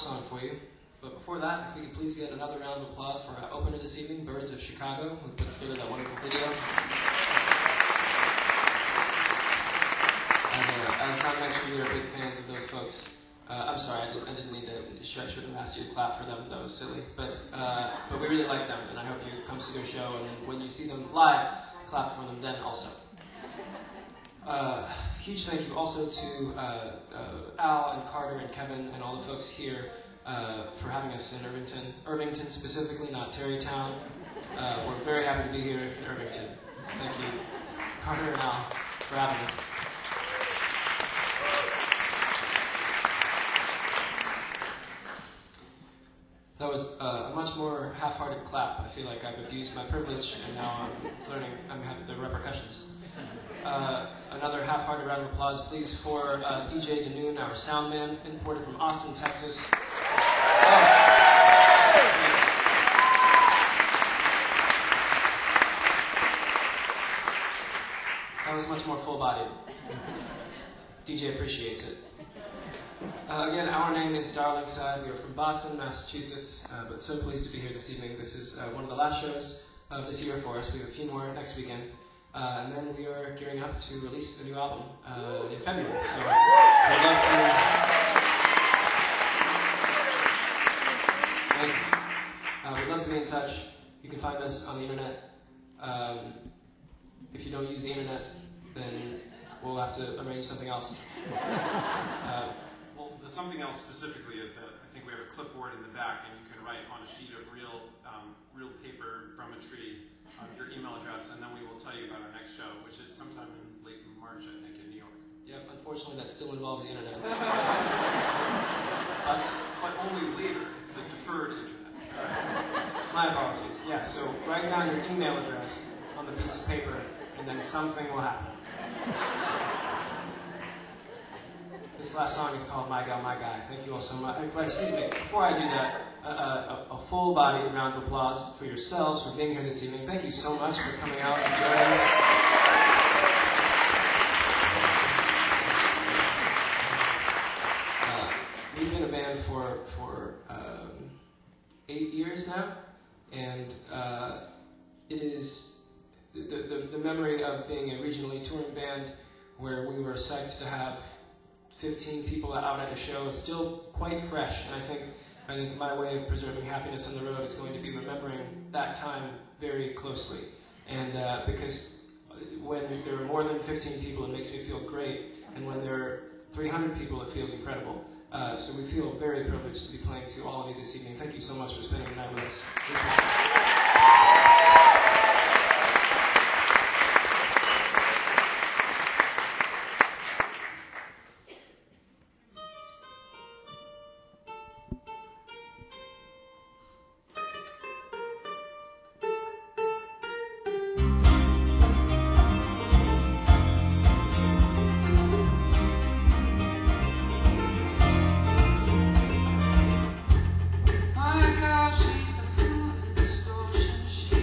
song for you. But before that, if we could please get another round of applause for our opener this evening, Birds of Chicago, who put together that wonderful video. As, uh, as John mentioned, we are big fans of those folks. Uh, I'm sorry, I, did, I didn't need to. I should have asked you to clap for them. That was silly. But uh, but we really like them, and I hope you come see their show. And then when you see them live, clap for them then also. Uh, huge thank you also to uh, uh, Al and Carter and Kevin and all the folks here uh, for having us in Irvington. Irvington specifically, not Terrytown. Uh, we're very happy to be here in Irvington. Thank you, Carter and Al, for having us. That was uh, a much more half-hearted clap. I feel like I've abused my privilege, and now I'm learning I'm having the repercussions. Uh, another half-hearted round of applause, please, for uh, D J Danoon, our sound man, imported from Austin, Texas. Oh. That was much more full-bodied. D J appreciates it. Uh, again, our name is Darlingside. We are from Boston, Massachusetts, uh, but so pleased to be here this evening. This is uh, one of the last shows of this year for us. We have a few more next weekend, uh, and then we are gearing up to release a new album uh, in February. So we'd love to. Thank you. Uh, we'd love to be in touch. You can find us on the internet. Um, if you don't use the internet, then we'll have to arrange something else. Uh, The something else specifically is that I think we have a clipboard in the back, and you can write on a sheet of real, um, real paper from a tree um, your email address, and then we will tell you about our next show, which is sometime in late March, I think, in New York. Yep, unfortunately, that still involves the internet. but, But only later. It's the deferred internet. My apologies. Yeah, so write down your email address on the piece of paper, and then something will happen. This last song is called My Gal, My Guy. Thank you all so much. Uh, excuse me, before I do that, uh, a, a full-bodied round of applause for yourselves for being here this evening. Thank you so much for coming out and joining us. Uh, we've been a band for, for um, eight years now, and uh, it is the, the, the memory of being a regionally touring band where we were psyched to have fifteen people out at a show. It's still quite fresh, and I think I think my way of preserving happiness on the road is going to be remembering that time very closely. And uh, because when there are more than fifteen people, it makes me feel great, and when there are three hundred people, it feels incredible. Uh, so we feel very privileged to be playing to all of you this evening. Thank you so much for spending the night with us. My girl, she's the coolest ocean. She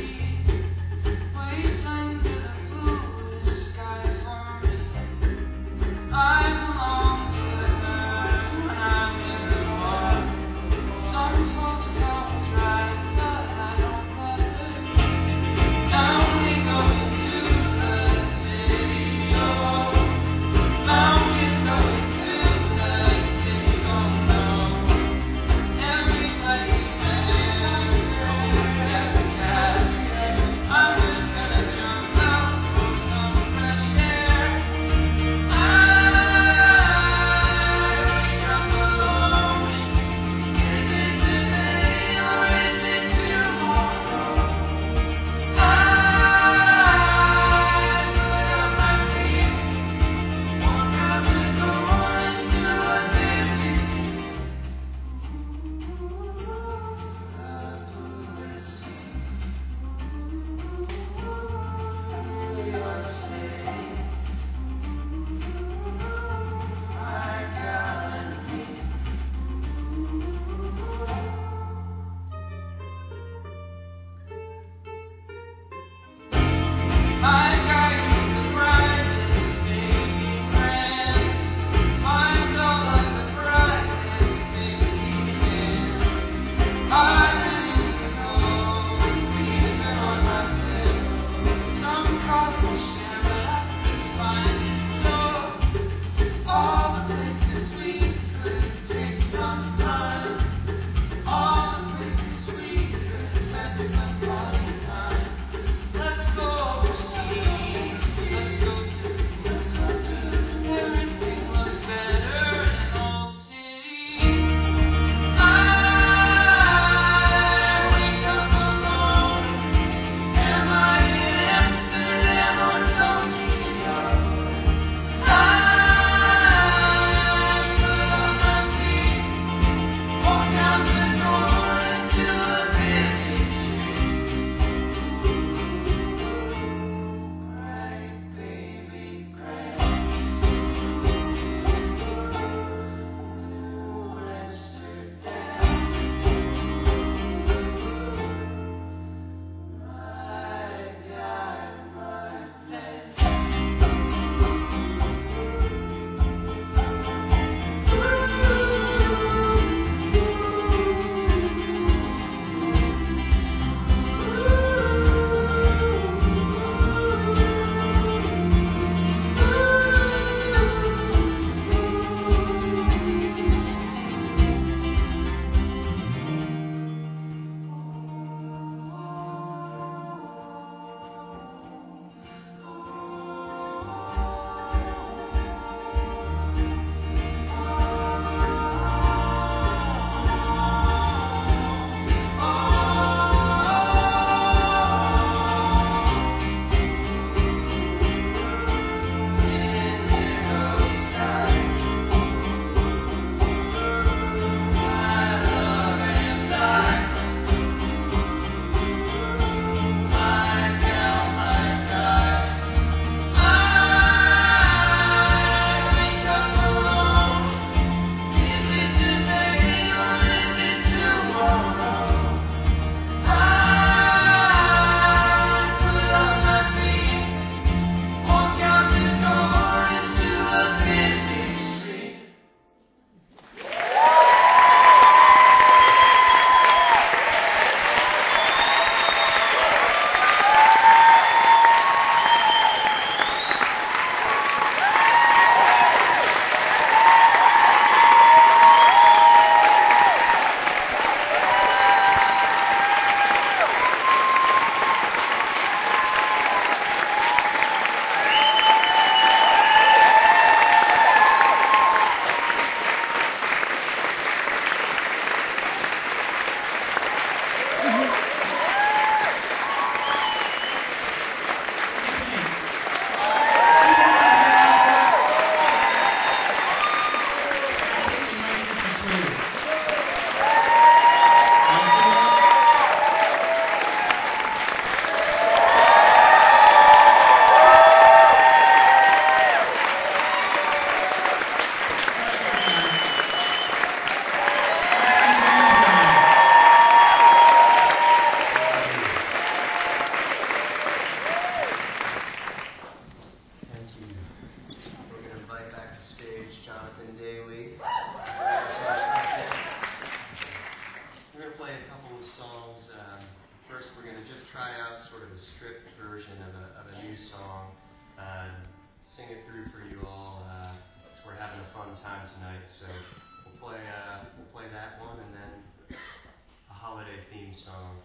try out sort of a stripped version of a, of a new song, and sing it through for you all. Uh, we're having a fun time tonight, so we'll play uh, we'll play that one, and then a holiday theme song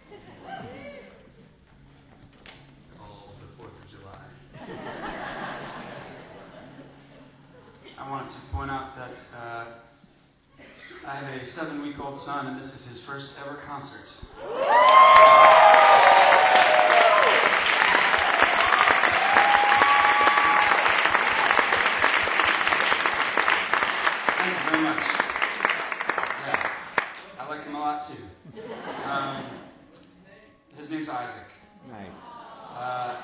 called "The Fourth of July." I wanted to point out that uh, I have a seven-week-old son, and this is his first ever concert. Thank you very much. Yeah, I like him a lot too. Um, his name's Isaac. Nice. Uh,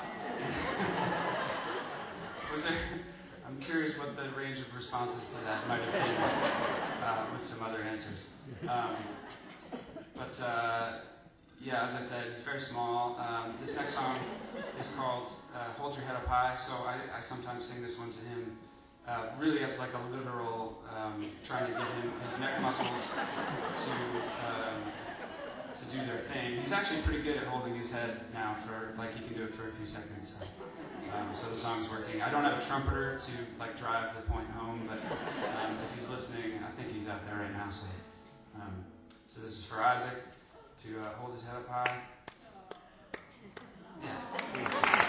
was there? I'm curious what the range of responses to that might have been, uh, with some other answers. Um, but uh, yeah, as I said, it's very small. Um, this next song is called uh, "Hold Your Head Up High," so I, I sometimes sing this one to him. Uh, really, as like a literal um, trying to get him his neck muscles to um, to do their thing. He's actually pretty good at holding his head now. For like he can do it for a few seconds. So. Um, so the song's working. I don't have a trumpeter to like drive the point home, but um, if he's listening, I think he's out there right now. So, um, so this is for Isaac to uh, hold his head up high. Yeah.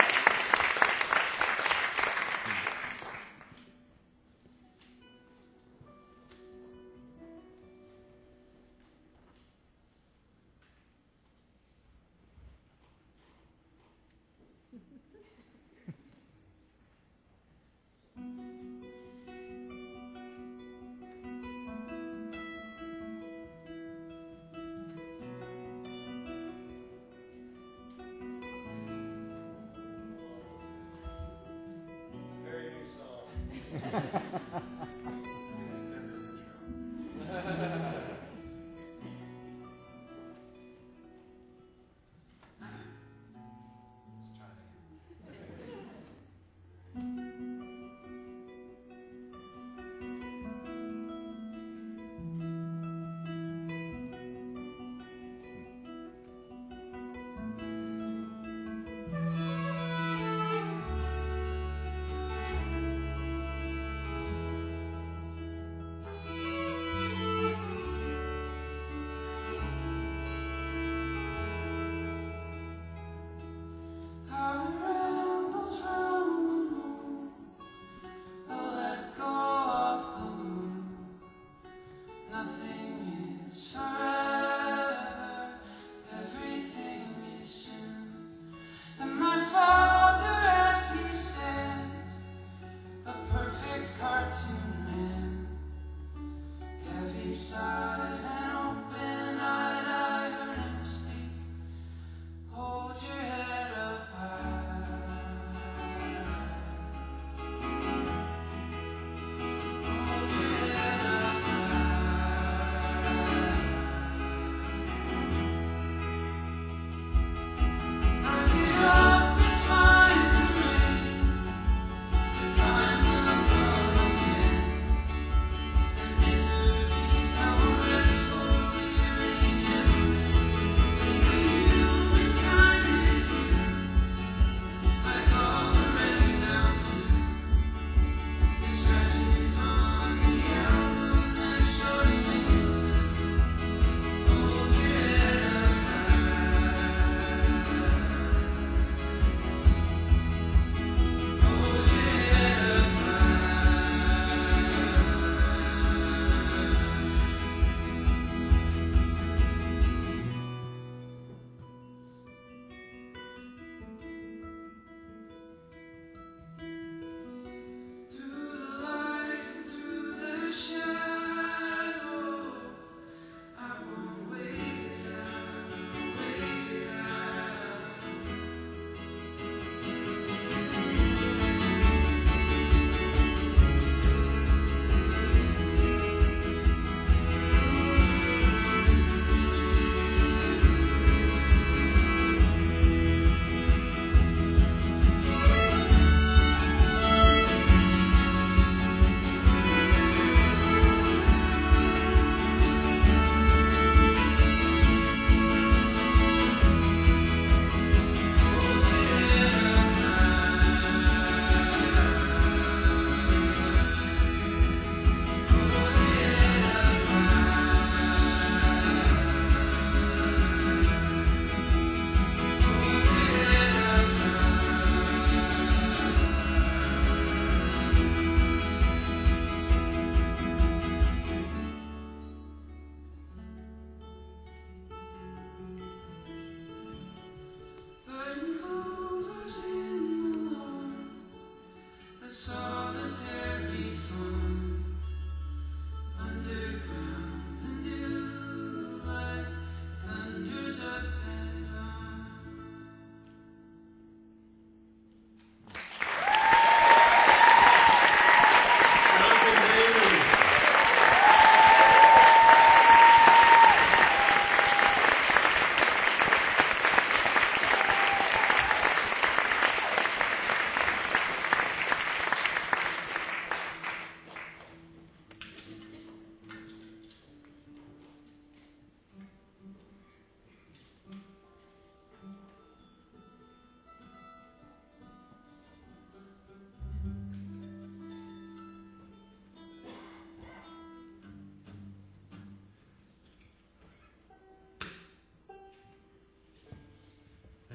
Very new song. Let's try it again.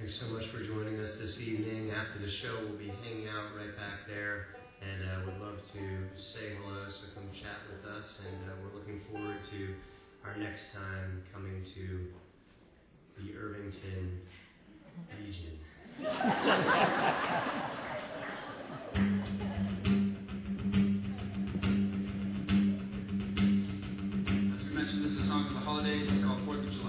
Thanks so much for joining us this evening. After the show, we'll be hanging out right back there, and uh, would love to say hello, so come chat with us, and uh, we're looking forward to our next time coming to the Irvington region. As we mentioned, this is a song for the holidays. It's called fourth of July.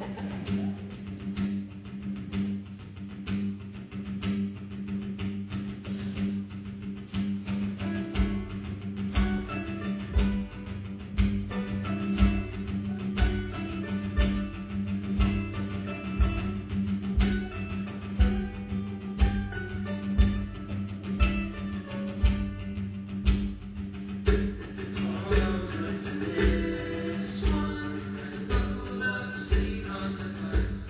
This one, there's a buckle of seed on the bus.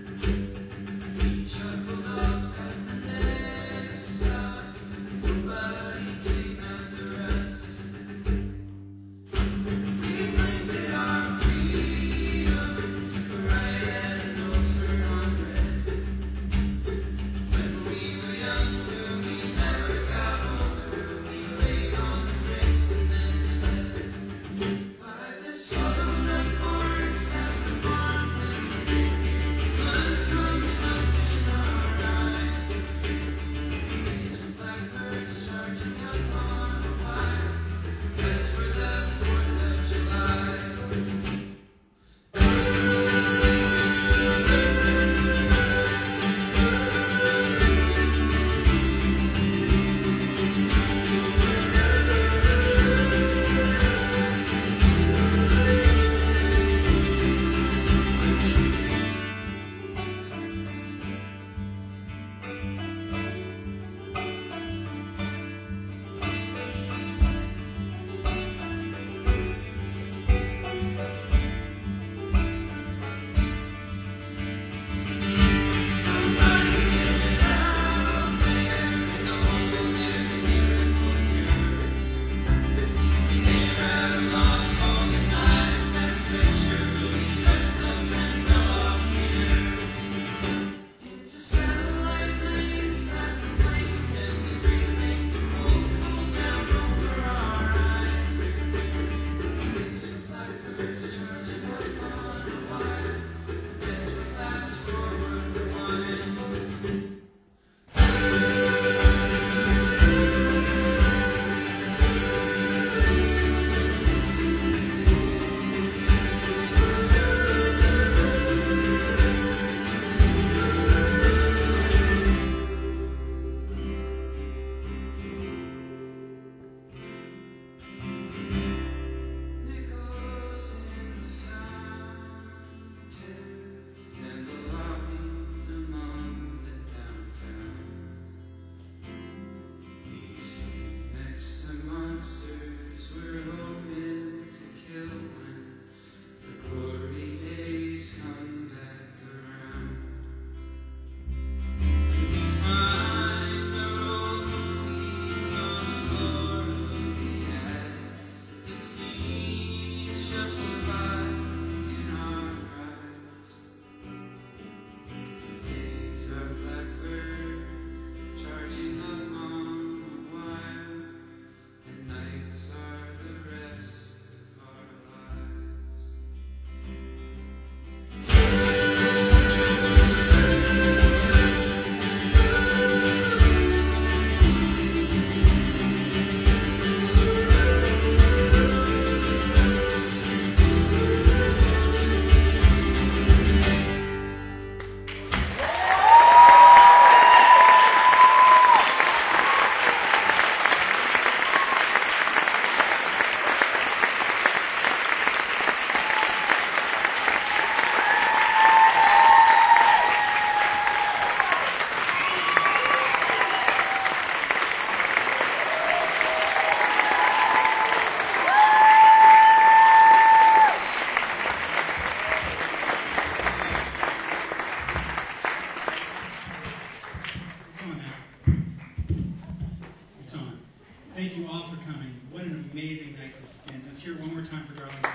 Let's hear it one more time for Darling Star.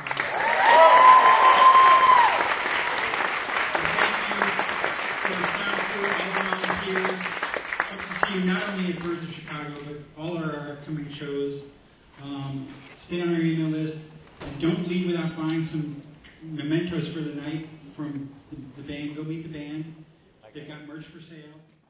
Thank you for the sound crew. only at Birds of Chicago, but all our upcoming shows. Um, stay on our email list. And don't leave without buying some mementos for the night from the, the band. Go meet the band. They've got merch for sale.